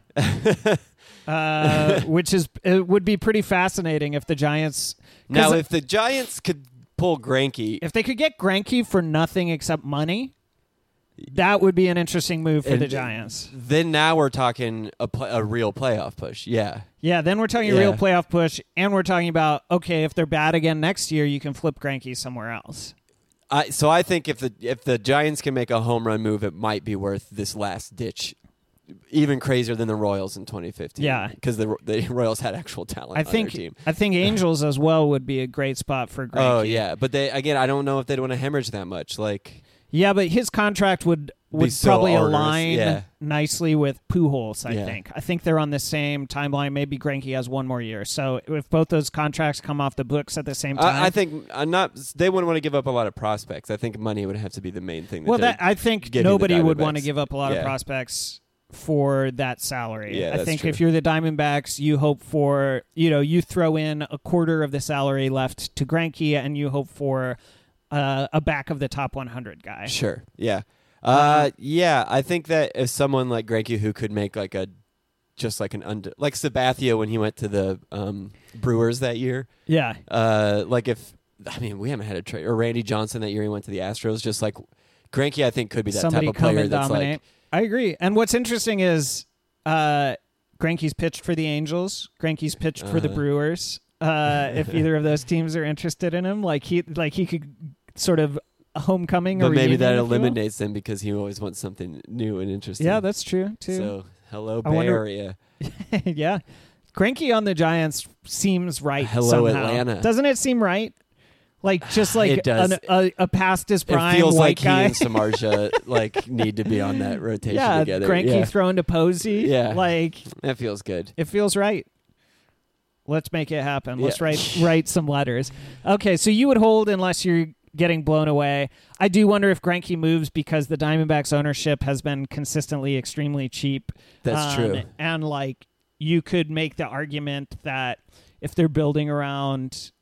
uh, which is it would be pretty fascinating if the Giants. 'cause Now, if the Giants could pull Greinke, if they could get Greinke for nothing except money, that would be an interesting move for And the Giants. Then now we're talking a, play, a real playoff push. Yeah. Yeah, then we're talking Yeah. a real playoff push, and we're talking about, okay, if they're bad again next year, you can flip Greinke somewhere else. I, so I think if the if the Giants can make a home run move, it might be worth this last ditch. Even crazier than the Royals in twenty fifteen. Yeah. Because the the Royals had actual talent I on think their team. I think Angels as well would be a great spot for Greinke. Oh, yeah. But they again, I don't know if they'd want to hemorrhage that much. Like, Yeah, but his contract would would so probably onerous, align yeah. nicely with Pujols, I Yeah. think. I think they're on the same timeline. Maybe Greinke has one more year. So if both those contracts come off the books at the same time. I, I think I'm not. They wouldn't want to give up a lot of prospects. I think money would have to be the main thing. well, that that, I think give you the nobody would want to Diamondbacks. give up a lot Yeah. of prospects for that salary. Yeah, I that's think true. if you're the Diamondbacks, you hope for, you know, you throw in a quarter of the salary left to Greinke and you hope for uh, a back of the top one hundred guy. Sure. Yeah. Uh, yeah. I think that if someone like Greinke who could make like a, just like an under, like Sabathia when he went to the um, Brewers that year. Yeah. Uh, like if I mean we haven't had a trade or Randy Johnson that year he went to the Astros. Just like Greinke, I think could be that Somebody type of come player and that's dominate. like. I agree. And what's interesting is uh, Greinke's pitched for the Angels. Greinke's pitched for the Uh-huh. Brewers. Uh, if either of those teams are interested in him, like he like he could sort of a homecoming or But maybe reunion, that if you will. eliminates them because he always wants something new and interesting. Yeah, that's true too. So hello I Bay wonder- Area. yeah, Greinke on the Giants seems right. Hello, somehow. Atlanta. Doesn't it seem right? Like just like It does. an, a, a past his prime It feels white like guy. he and Samardzija like need to be on that rotation yeah, together. Greinke yeah, thrown to Posey. Yeah. like that feels good. it feels right. Let's make it happen. Let's Yeah. write write some letters. Okay, so you would hold unless you're getting blown away. I do wonder if Greinke moves because the Diamondbacks ownership has been consistently extremely cheap. That's Um, true. And like you could make the argument that if they're building around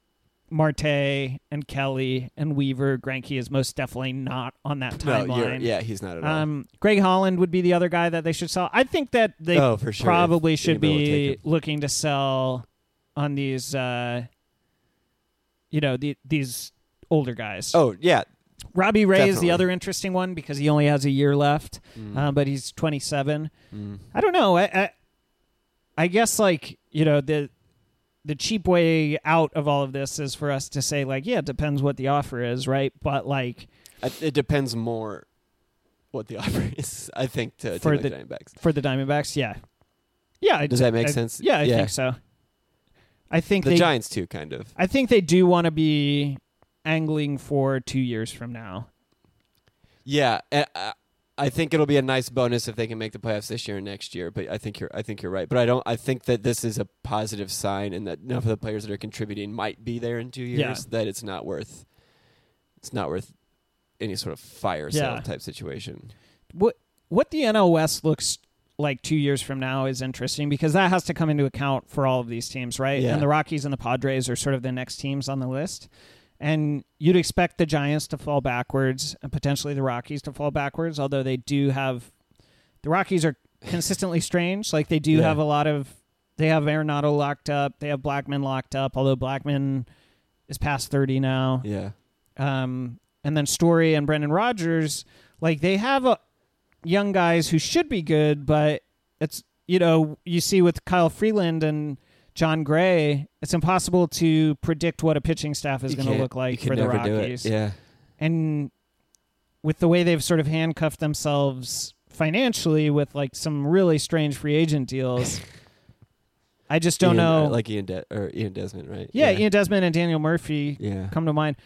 Marte and Kelly and Weaver, Greinke is most definitely not on that No, you're, timeline. yeah, he's not at all. Um, Greg Holland would be the other guy that they should sell. I think that they Oh, for sure. probably If should anybody will be take him. looking to sell on these, uh, you know, the, these older guys. Oh yeah, Robbie Ray is the definitely. other interesting one because he only has a year left, Mm. uh, but he's twenty-seven. Mm. I don't know. I, I, I guess like you know the the cheap way out of all of this is for us to say like, yeah, it depends what the offer is, right? But like I- it depends more what the offer is. I think to, to For like the- Diamondbacks. for the Diamondbacks, yeah, yeah. I- Does that make I- sense? Yeah, I Yeah. think so. I think The they. Giants too, kind of. I think they do want to be angling for two years from now. Yeah, and I, I think it'll be a nice bonus if they can make the playoffs this year and next year. But I think you're, I think you're right. But I don't. I think that this is a positive sign, and that enough of the players that are contributing might be there in two years. Yeah. That it's not worth. It's not worth any sort of fire sale Yeah. type situation. What what the N L West looks like two years from now is interesting because that has to come into account for all of these teams, right? Yeah. And the Rockies and the Padres are sort of the next teams on the list. And you'd expect the Giants to fall backwards and potentially the Rockies to fall backwards, although they do have the Rockies are consistently strange. Like they do Yeah. have a lot of they have Arenado locked up, they have Blackman locked up, although Blackman is past thirty now. Yeah. Um, and then Story and Brendan Rodgers, like they have a, young guys who should be good, but it's, you know, you see with Kyle Freeland and John Gray, it's impossible to predict what a pitching staff is You going to can't- look you like can for the never do it. Rockies. Yeah. And with the way they've sort of handcuffed themselves financially with like some really strange free agent deals, I just don't Ian, know. uh, like Ian De- or Ian Desmond, right? yeah, Ian Desmond and Daniel Murphy Yeah. come to mind.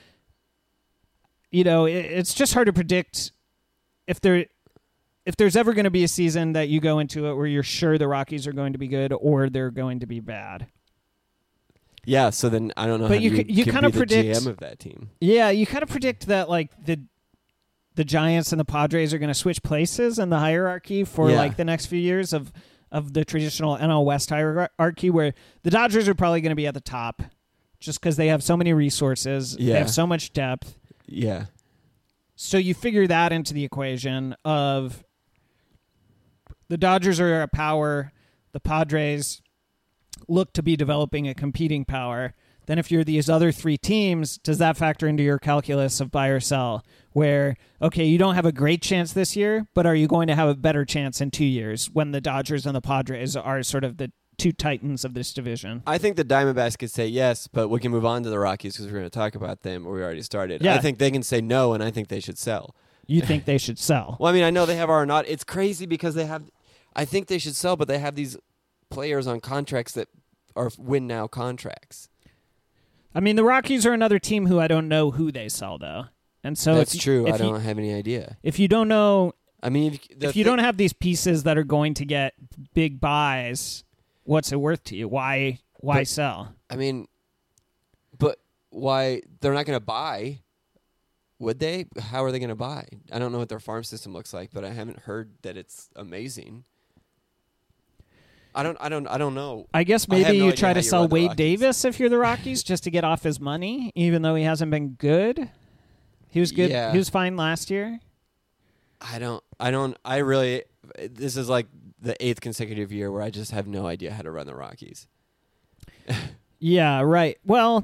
You know, it, it's just hard to predict if there if there's ever going to be a season that you go into it where you're sure the Rockies are going to be good or they're going to be bad. Yeah. So then I don't know. But how you you c- you can kinda be the predict- G M of that team. Yeah, you kind of predict that like the the Giants and the Padres are going to switch places in the hierarchy for Yeah. like the next few years of of the traditional N L West hierarchy, where the Dodgers are probably going to be at the top just because they have so many resources, Yeah. they have so much depth. Yeah. So you figure that into the equation of the Dodgers are a power, the Padres look to be developing a competing power. then if you're these other three teams, does that factor into your calculus of buy or sell? Where, okay, you don't have a great chance this year, but are you going to have a better chance in two years when the Dodgers and the Padres are sort of the two titans of this division? I think the Diamondbacks could say yes, but we can move on to the Rockies because we're going to talk about them. We already started. Yeah. I think they can say no, and I think they should sell. You think they should sell? Well, I mean, I know they have Arenado. It's crazy because they have. I think they should sell, but they have these players on contracts that are win now contracts. I mean, the Rockies are another team who I don't know who they sell, though. And so That's if, true. If I don't you, have any idea. If you don't know, I mean, if, if you thi- don't have these pieces that are going to get big buys, what's it worth to you? Why why But- sell? I mean, but why they're not going to buy? Would they? How are they going to buy? I don't know what their farm system looks like, but I haven't heard that it's amazing. I don't. I don't. I don't know. I guess I have maybe no you idea try how to you sell run the Wade Rockies. Davis if you're the Rockies just to get off his money, even though he hasn't been good. He was good. Yeah. He was fine last year. I don't. I don't. I really. This is like the eighth consecutive year where I just have no idea how to run the Rockies. Yeah, right. Well,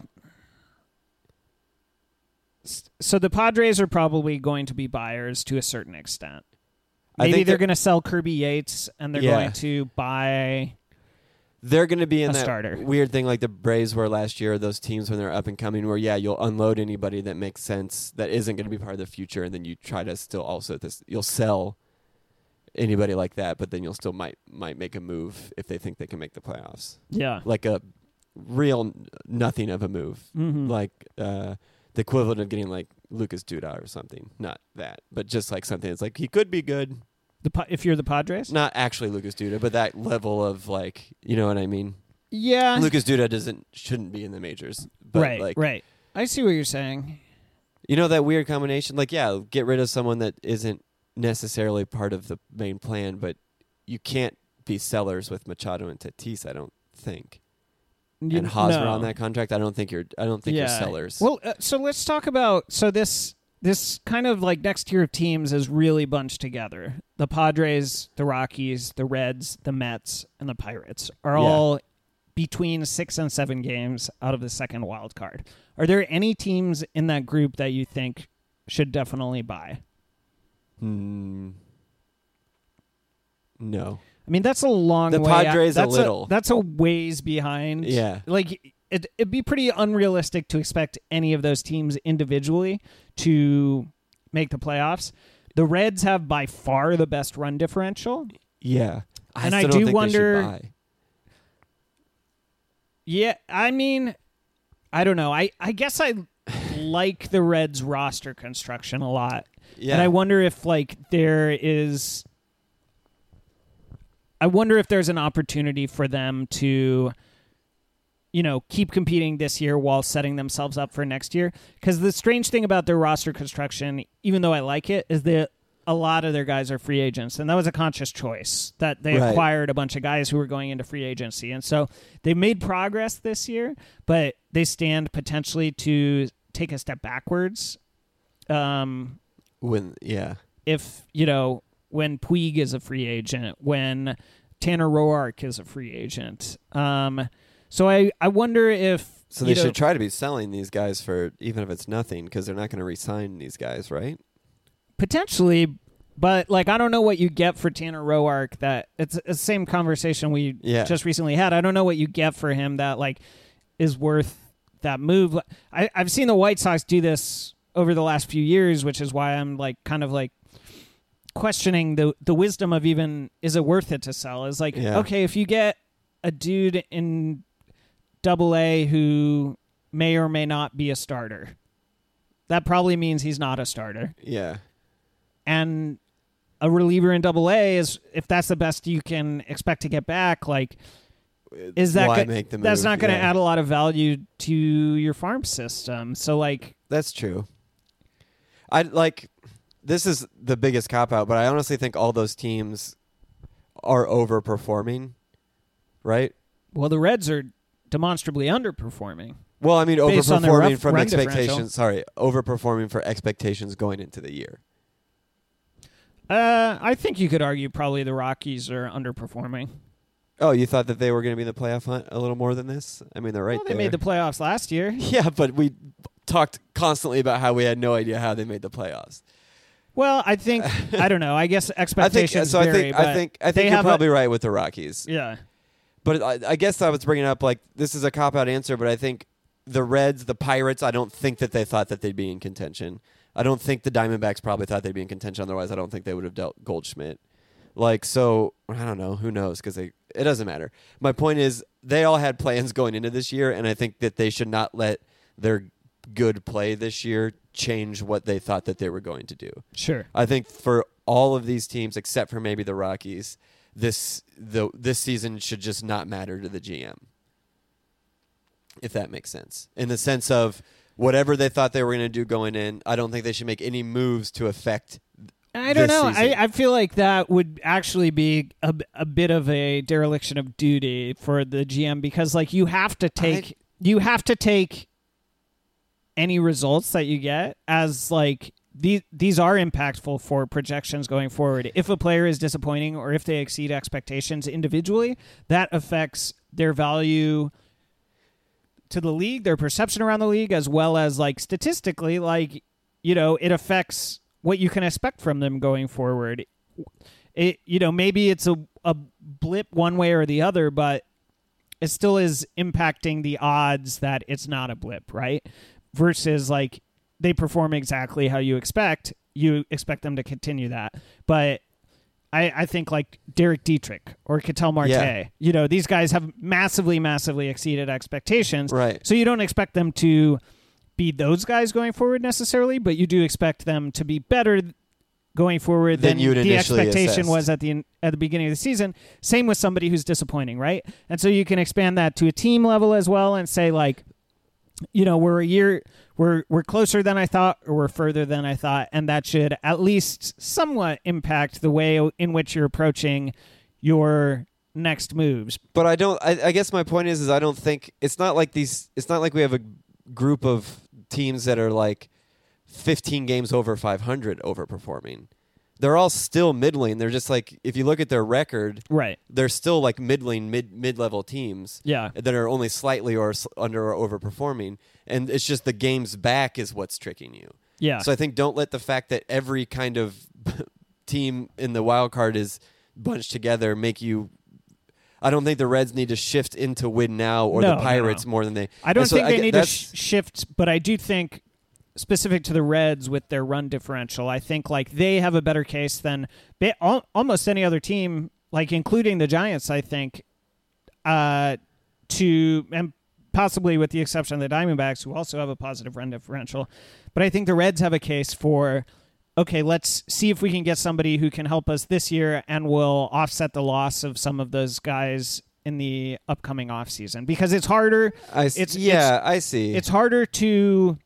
s- so the Padres are probably going to be buyers to a certain extent. I Maybe think they're that- going to sell Kirby Yates and they're Yeah. going to buy. They're going to be in A that starter. weird thing like the Braves were last year. Those teams when they're up and coming, where yeah, you'll unload anybody that makes sense that isn't going to be part of the future, and then you try to still also this. You'll sell anybody like that, but then you'll still might might make a move if they think they can make the playoffs, Yeah. like a real n- nothing of a move, Mhm. like uh, the equivalent of getting like Lucas Duda or something. Not that, but just like something that's like he could be good. The Pa- if you're the Padres. Not actually Lucas Duda, but that level of like, you know what I mean? Yeah. Lucas Duda doesn't shouldn't be in the majors, but right. like right. I see what you're saying. you know that weird combination. Like yeah, get rid of someone that isn't necessarily part of the main plan, but you can't be sellers with Machado and Tatis. I don't think. You- and Hosmer no. on that contract, I don't think you're. I don't think yeah. you're sellers. Well, uh, so let's talk about so this this kind of like next tier of teams is really bunched together. The Padres, the Rockies, the Reds, the Mets, and the Pirates are Yeah. all between six and seven games out of the second wild card. Are there any teams in that group that you think should definitely buy? Hmm. No. I mean, that's a long The way. Padres a that's little. that's a ways behind. Yeah. Like, it, it'd be pretty unrealistic to expect any of those teams individually to make the playoffs. The Reds have by far the best run differential. Yeah. I And I still do don't think wonder- They should buy. Yeah, I mean, I don't know. I, I guess I like the Reds roster construction a lot. Yeah. And I wonder if, like, there is... I wonder if there's an opportunity for them to, you know, keep competing this year while setting themselves up for next year. Because the strange thing about their roster construction, even though I like it, is that a lot of their guys are free agents. And that was a conscious choice that they Right. acquired a bunch of guys who were going into free agency. And so they made progress this year, but they stand potentially to take a step backwards. Um, when yeah. if, you know, when Puig is a free agent, when Tanner Roark is a free agent. Um, so I, I wonder if... So you they know, should try to be selling these guys for even if it's nothing because they're not going to re-sign these guys, right? potentially, but, like, I don't know what you get for Tanner Roark. That it's, it's the same conversation we Yeah. just recently had. I don't know what you get for him that, like, is worth that move. I, I've seen the White Sox do this over the last few years, which is why I'm, like, kind of, like, questioning the the wisdom of even is it worth it to sell. Is like Yeah. okay, if you get a dude in double A who may or may not be a starter, that probably means he's not a starter. Yeah. And a reliever in double A is if that's the best you can expect to get back, like is that Why go- make the that's move? not going to Yeah. add a lot of value to your farm system. So like That's true. I like this is the biggest cop out, but I honestly think all those teams are overperforming, right? well the Reds are demonstrably underperforming. Well, I mean Based on their overperforming rough from run expectations. differential. Sorry, overperforming for expectations going into the year. Uh, I think you could argue probably the Rockies are underperforming. Oh, you thought that they were going to be in the playoff hunt a little more than this? I mean, they're right Well, they there. made the playoffs last year. Yeah, but we talked constantly about how we had no idea how they made the playoffs. Well, I think I don't know. I guess I think expectations so. I vary. think but I think I they think you're have a- probably right with the Rockies. yeah. But I, I guess I was bringing up like this is a cop out answer, but I think the Reds, the Pirates, I don't think that they thought that they'd be in contention. I don't think the Diamondbacks probably thought they'd be in contention. Otherwise, I don't think they would have dealt Goldschmidt. Like, so, I don't know. Who knows? Because they it doesn't matter. My point is, they all had plans going into this year, and I think that they should not let their good play this year change what they thought that they were going to do. Sure. I think for all of these teams, except for maybe the Rockies, this the this season should just not matter to the G M. If that makes sense. In the sense of whatever they thought they were going to do going in, I don't think they should make any moves to affect I don't this know. season. I, I feel like that would actually be a, a bit of a dereliction of duty for the G M because, like, you have to take I- you have to take any results that you get as like these these are impactful for projections going forward. If a player is disappointing or if they exceed expectations individually, that affects their value to the league, their perception around the league, as well as like statistically, like, you know, it affects what you can expect from them going forward. It, you know, maybe it's a, a blip one way or the other, but it still is impacting the odds that it's not a blip, right? Versus like they perform exactly how you expect. You expect them to continue that. But I, I think like Derek Dietrich or Ketel Marte, Yeah. you know, these guys have massively, massively exceeded expectations. Right. So you don't expect them to be those guys going forward necessarily, but you do expect them to be better going forward Than than you'd the initially expectation assessed. was at the at the beginning of the season. Same with somebody who's disappointing, right? And so you can expand that to a team level as well and say like, you know, we're a year we're we're closer than I thought or we're further than I thought, and that should at least somewhat impact the way in which you're approaching your next moves. But I don't. I, I guess my point is, is I don't think it's not like these. It's not like we have a group of teams that are like fifteen games over five hundred overperforming. They're all still middling. They're just like if you look at their record, Right. they're still like middling, mid mid level teams. Yeah. that are only slightly or s- under or overperforming, and it's just the games back is what's tricking you. Yeah. So I think don't let the fact that every kind of team in the wild card is bunched together make you. I don't think the Reds need to shift into win now or No, the no, Pirates no. more than they. I don't and so think they get- need to that's- sh- shift, but I do think specific to the Reds with their run differential, I think like they have a better case than ba- al- almost any other team, like including the Giants, I think, uh, to and possibly with the exception of the Diamondbacks, who also have a positive run differential. But I think the Reds have a case for, okay, let's see if we can get somebody who can help us this year and will offset the loss of some of those guys in the upcoming offseason. Because it's harder. I s- it's yeah, I see. It's harder to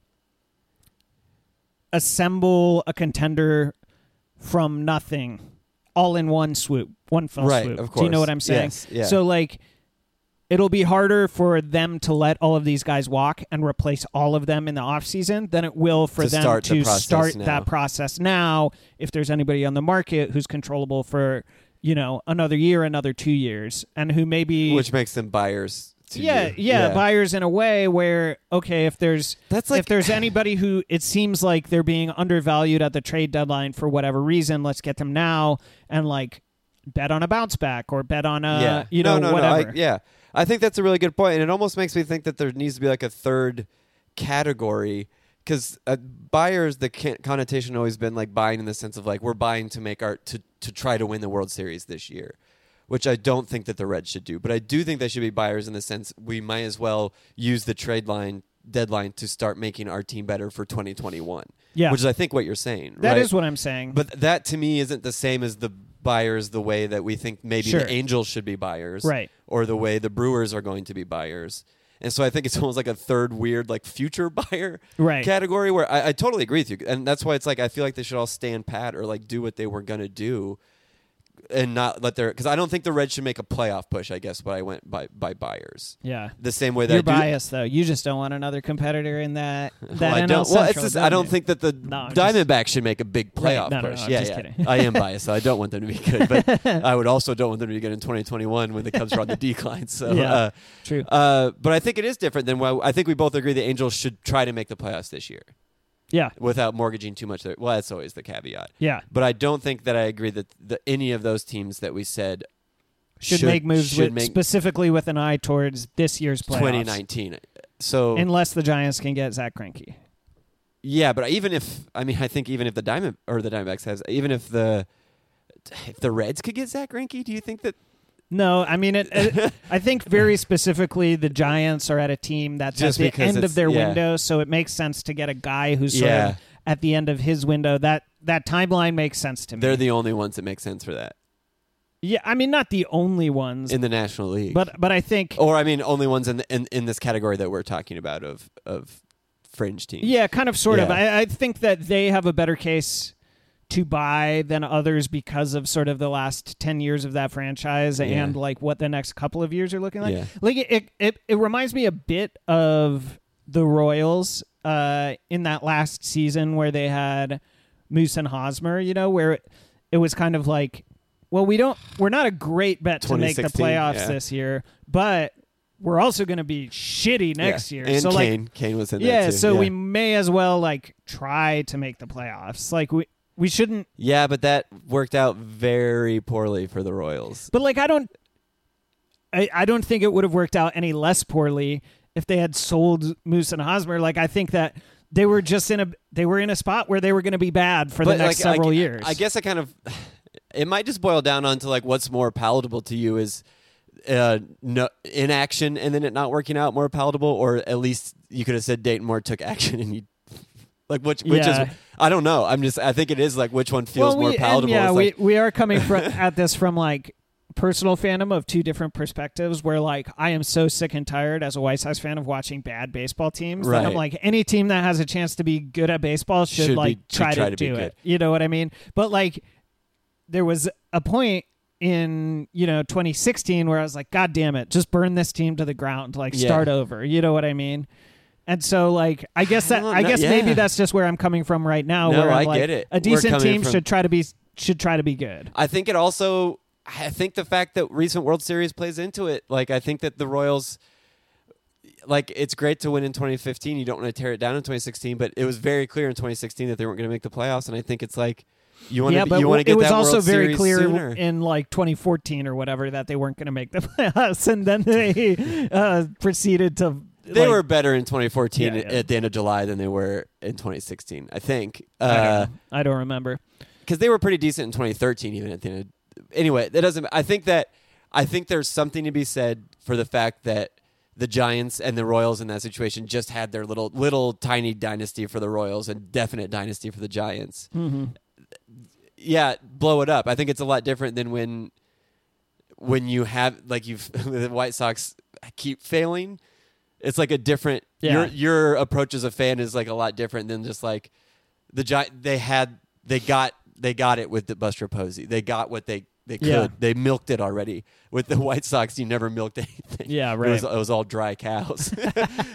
assemble a contender from nothing all in one swoop, one fell Right, swoop. of Do you know course. what I'm saying? Yes, yeah. So like it'll be harder for them to let all of these guys walk and replace all of them in the offseason than it will for To them start the to process start now. that process now if there's anybody on the market who's controllable for, you know, another year, another two years, and who maybe which makes them buyers. To yeah, you. yeah, buyers in a way where okay, if there's That's like- if there's anybody who it seems like they're being undervalued at the trade deadline for whatever reason, let's get them now and like bet on a bounce back or bet on a yeah. you no, know no, whatever. No, I, yeah, I think that's a really good point, and it almost makes me think that there needs to be like a third category because uh, buyers, the can- connotation always been like buying in the sense of like we're buying to make our to to try to win the World Series this year, which I don't think that the Reds should do, but I do think they should be buyers in the sense we might as well use the trade line deadline to start making our team better for twenty twenty-one. Yeah. which is I think what you're saying. That right? is what I'm saying. But that to me isn't the same as the buyers the way that we think maybe Sure. the Angels should be buyers. Right. Or the way the Brewers are going to be buyers. And so I think it's almost like a third weird like future buyer Right. category where I, I totally agree with you. And that's why it's like I feel like they should all stand pat or like do what they were going to do and not let their because I don't think the Reds should make a playoff push. I guess, but I went by by buyers. Yeah, the same way that you're I do, biased though. You just don't want another competitor in that. that well, I N L don't. Well, Central, it's just, don't I don't you? think that the No, I'm Diamondbacks should make a big Right, playoff no, no, push. no, I'm yeah, just yeah. kidding. I am biased, so I don't want them to be good, but I would also don't want them to be good in twenty twenty-one when the Cubs are on the decline. So, Yeah, uh, true. Uh, but I think it is different than what I think we both agree the Angels should try to make the playoffs this year. Yeah, Without mortgaging too much. There. Well, that's always the caveat. yeah. But I don't think that I agree that the, any of those teams that we said Should, make moves should with, make specifically with an eye towards this year's playoffs. twenty nineteen. So Unless the Giants can get Zach Greinke. yeah, but even if I mean I think even if the Diamond or the Diamondbacks has even if the if the Reds could get Zach Greinke, do you think that No, I mean, it, it, I think very specifically the Giants are at a team that's Just at the because end of it's- their yeah. window, so it makes sense to get a guy who's sort Yeah. of at the end of his window. That that timeline makes sense to me. they're the only ones that make sense for that yeah, I mean, not the only ones, in the National League? but but I think or I mean only ones in, the, in in this category that we're talking about of of fringe teams. yeah, kind of, sort of. Yeah. I, I think that they have a better case to buy than others because of sort of the last ten years of that franchise Yeah. and like what the next couple of years are looking like. Yeah. Like it, it, it reminds me a bit of the Royals uh, in that last season where they had Moose and Hosmer, you know, where it, it was kind of like, well, we don't, we're not a great bet to make the twenty sixteen, playoffs yeah. this year, but we're also going to be shitty next Yeah. year. And so Kane, like, Kane was in yeah, there too. so yeah. we may as well like try to make the playoffs. Like we, we shouldn't. Yeah, but that worked out very poorly for the Royals. But like, I don't, I, I don't think it would have worked out any less poorly if they had sold Moose and Hosmer. Like, I think that they were just in a, they were in a spot where they were going to be bad for But the next like, several I, years. I guess I kind of, it might just boil down onto like what's more palatable to you is uh, no, inaction and then it not working out more palatable, or at least you could have said Dayton Moore took action and you. Like which which Yeah. is I don't know. I'm just I think it is like which one feels well, more we, palatable. And yeah, It's we like, we are coming from at this from like personal fandom of two different perspectives. Where like I am so sick and tired as a White Sox fan of watching bad baseball teams that I'm Right. like any team that has a chance to be good at baseball should, Should be- like should try, try to, to be do good. it. You know what I mean? But like there was a point in you know twenty sixteen where I was like, God damn it, just burn this team to the ground, like Yeah. start over. You know what I mean? And so, like, I guess that don't I know. guess Yeah. maybe that's just where I'm coming from right now. No, where I'm I like, get it. A We're decent coming team from- should try to be should try to be good. I think it also I think the fact that recent World Series plays into it. Like I think that the Royals like it's great to win in twenty fifteen. You don't want to tear it down in twenty sixteen, but it was very clear in twenty sixteen that they weren't going to make the playoffs, and I think it's like you want yeah, to but you want to get it was that also World very Series clear sooner. in like twenty fourteen or whatever that they weren't going to make the playoffs, and then they uh, proceeded to. They like, were better in twenty fourteen Yeah, yeah. at the end of July than they were in twenty sixteen, I think. I don't, Uh, know. I don't remember. because they were pretty decent in twenty thirteen, even at the end. Of, anyway, that doesn't. I think that I think there's something to be said for the fact that the Giants and the Royals in that situation just had their little, little tiny dynasty for the Royals and definite dynasty for the Giants. Mm-hmm. Yeah, blow it up. I think it's a lot different than when when you have like you've the White Sox keep failing. It's like a different. Yeah. Your your approach as a fan is like a lot different than just like the Gi- They had they got they got it with the Buster Posey. They got what they they could. Yeah. They milked it already. With the White Sox, you never milked anything. Yeah, It was, right. it was all dry cows. Oh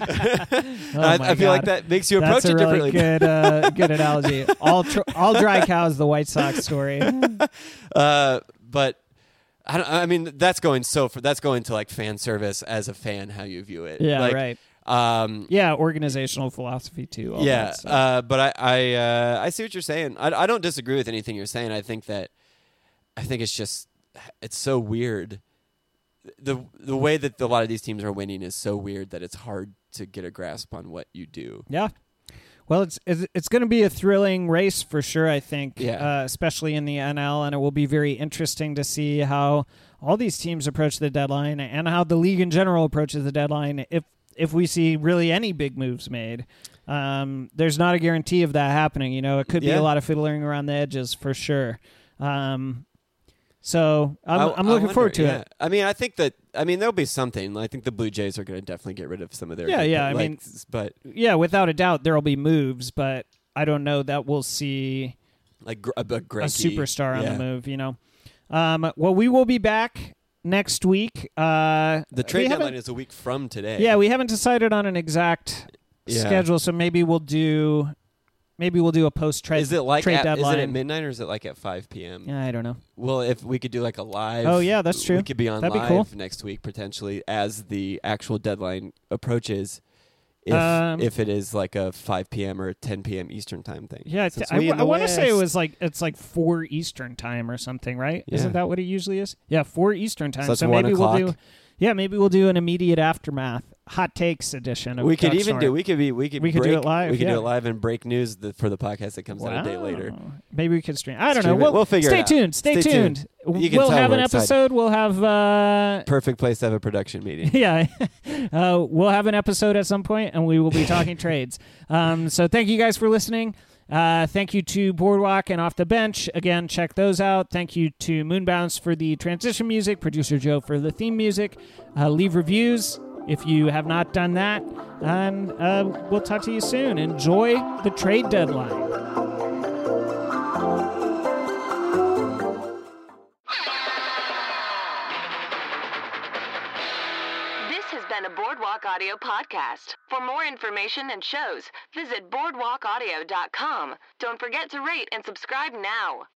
I, my I feel like God. that makes you approach That's a it really differently. good, uh, good analogy. All tr- all dry cows, the White Sox story. Uh, but I don't. I mean, that's going so for that's going to like fan service as a fan, how you view it. Yeah, Like, right. Um, Yeah, organizational philosophy too. All yeah, that stuff. uh, but I I, uh, I see what you're saying. I, I don't disagree with anything you're saying. I think that I think it's just it's so weird. The the way that a lot of these teams are winning is so weird that it's hard to get a grasp on what you do. Yeah. Well, it's it's, it's going to be a thrilling race for sure, I think, Yeah. uh, especially in the N L, and it will be very interesting to see how all these teams approach the deadline and how the league in general approaches the deadline if if we see really any big moves made. Um, there's not a guarantee of that happening. You know, it could be Yeah. a lot of fiddling around the edges for sure. Um, so I'm, I- I'm I looking wonder, forward to yeah. it. I mean, I think that I mean there'll be something. I think the Blue Jays are going to definitely get rid of some of their Yeah, yeah, I like, mean- but Yeah, without a doubt, there will be moves, but I don't know that we'll see like gr- a, a, a superstar on yeah. the move, you know. Um, well, we will be back next week. Uh, The we trade haven't- deadline is a week from today. Yeah, we haven't decided on an exact Yeah. schedule, so maybe we'll do maybe we'll do a post trade Is it like trade at, is deadline. it at midnight or is it like at five p.m.? Yeah, I don't know. Well, if we could do like a live. Oh, yeah, that's true. We could be on That'd be live cool. next week potentially as the actual deadline approaches. If Um, if it is like a five p.m. or ten p.m. Eastern time thing. Yeah, Since I, we in the want to say it West- was like it's like four Eastern time or something, right? Yeah. Isn't that what it usually is? Yeah, four Eastern time. So that's so one maybe we'll o'clock? do. Yeah, maybe we'll do an immediate aftermath, hot takes edition of We could Duck even Snort. do. We could be. We could. We could do break, it live, We could yeah. do it live and break news the, for the podcast that comes out a day Wow. later. Maybe we could stream. I don't Stream know. it. We'll figure it Stay out. tuned. Stay, Stay tuned. tuned. You can We'll tell have we're an excited. episode. We'll have. Uh, Perfect place to have a production meeting. yeah, uh, we'll have an episode at some point, and we will be talking trades. Um, so thank you guys for listening. Uh, thank you to Boardwalk and Off the Bench. Again, check those out. Thank you to Moonbounce for the transition music, producer Joe for the theme music. Uh, leave reviews if you have not done that, and uh, we'll talk to you soon. Enjoy the trade deadline. This has been a Boardwalk Audio podcast. For more information and shows, visit boardwalk audio dot com. Don't forget to rate and subscribe now.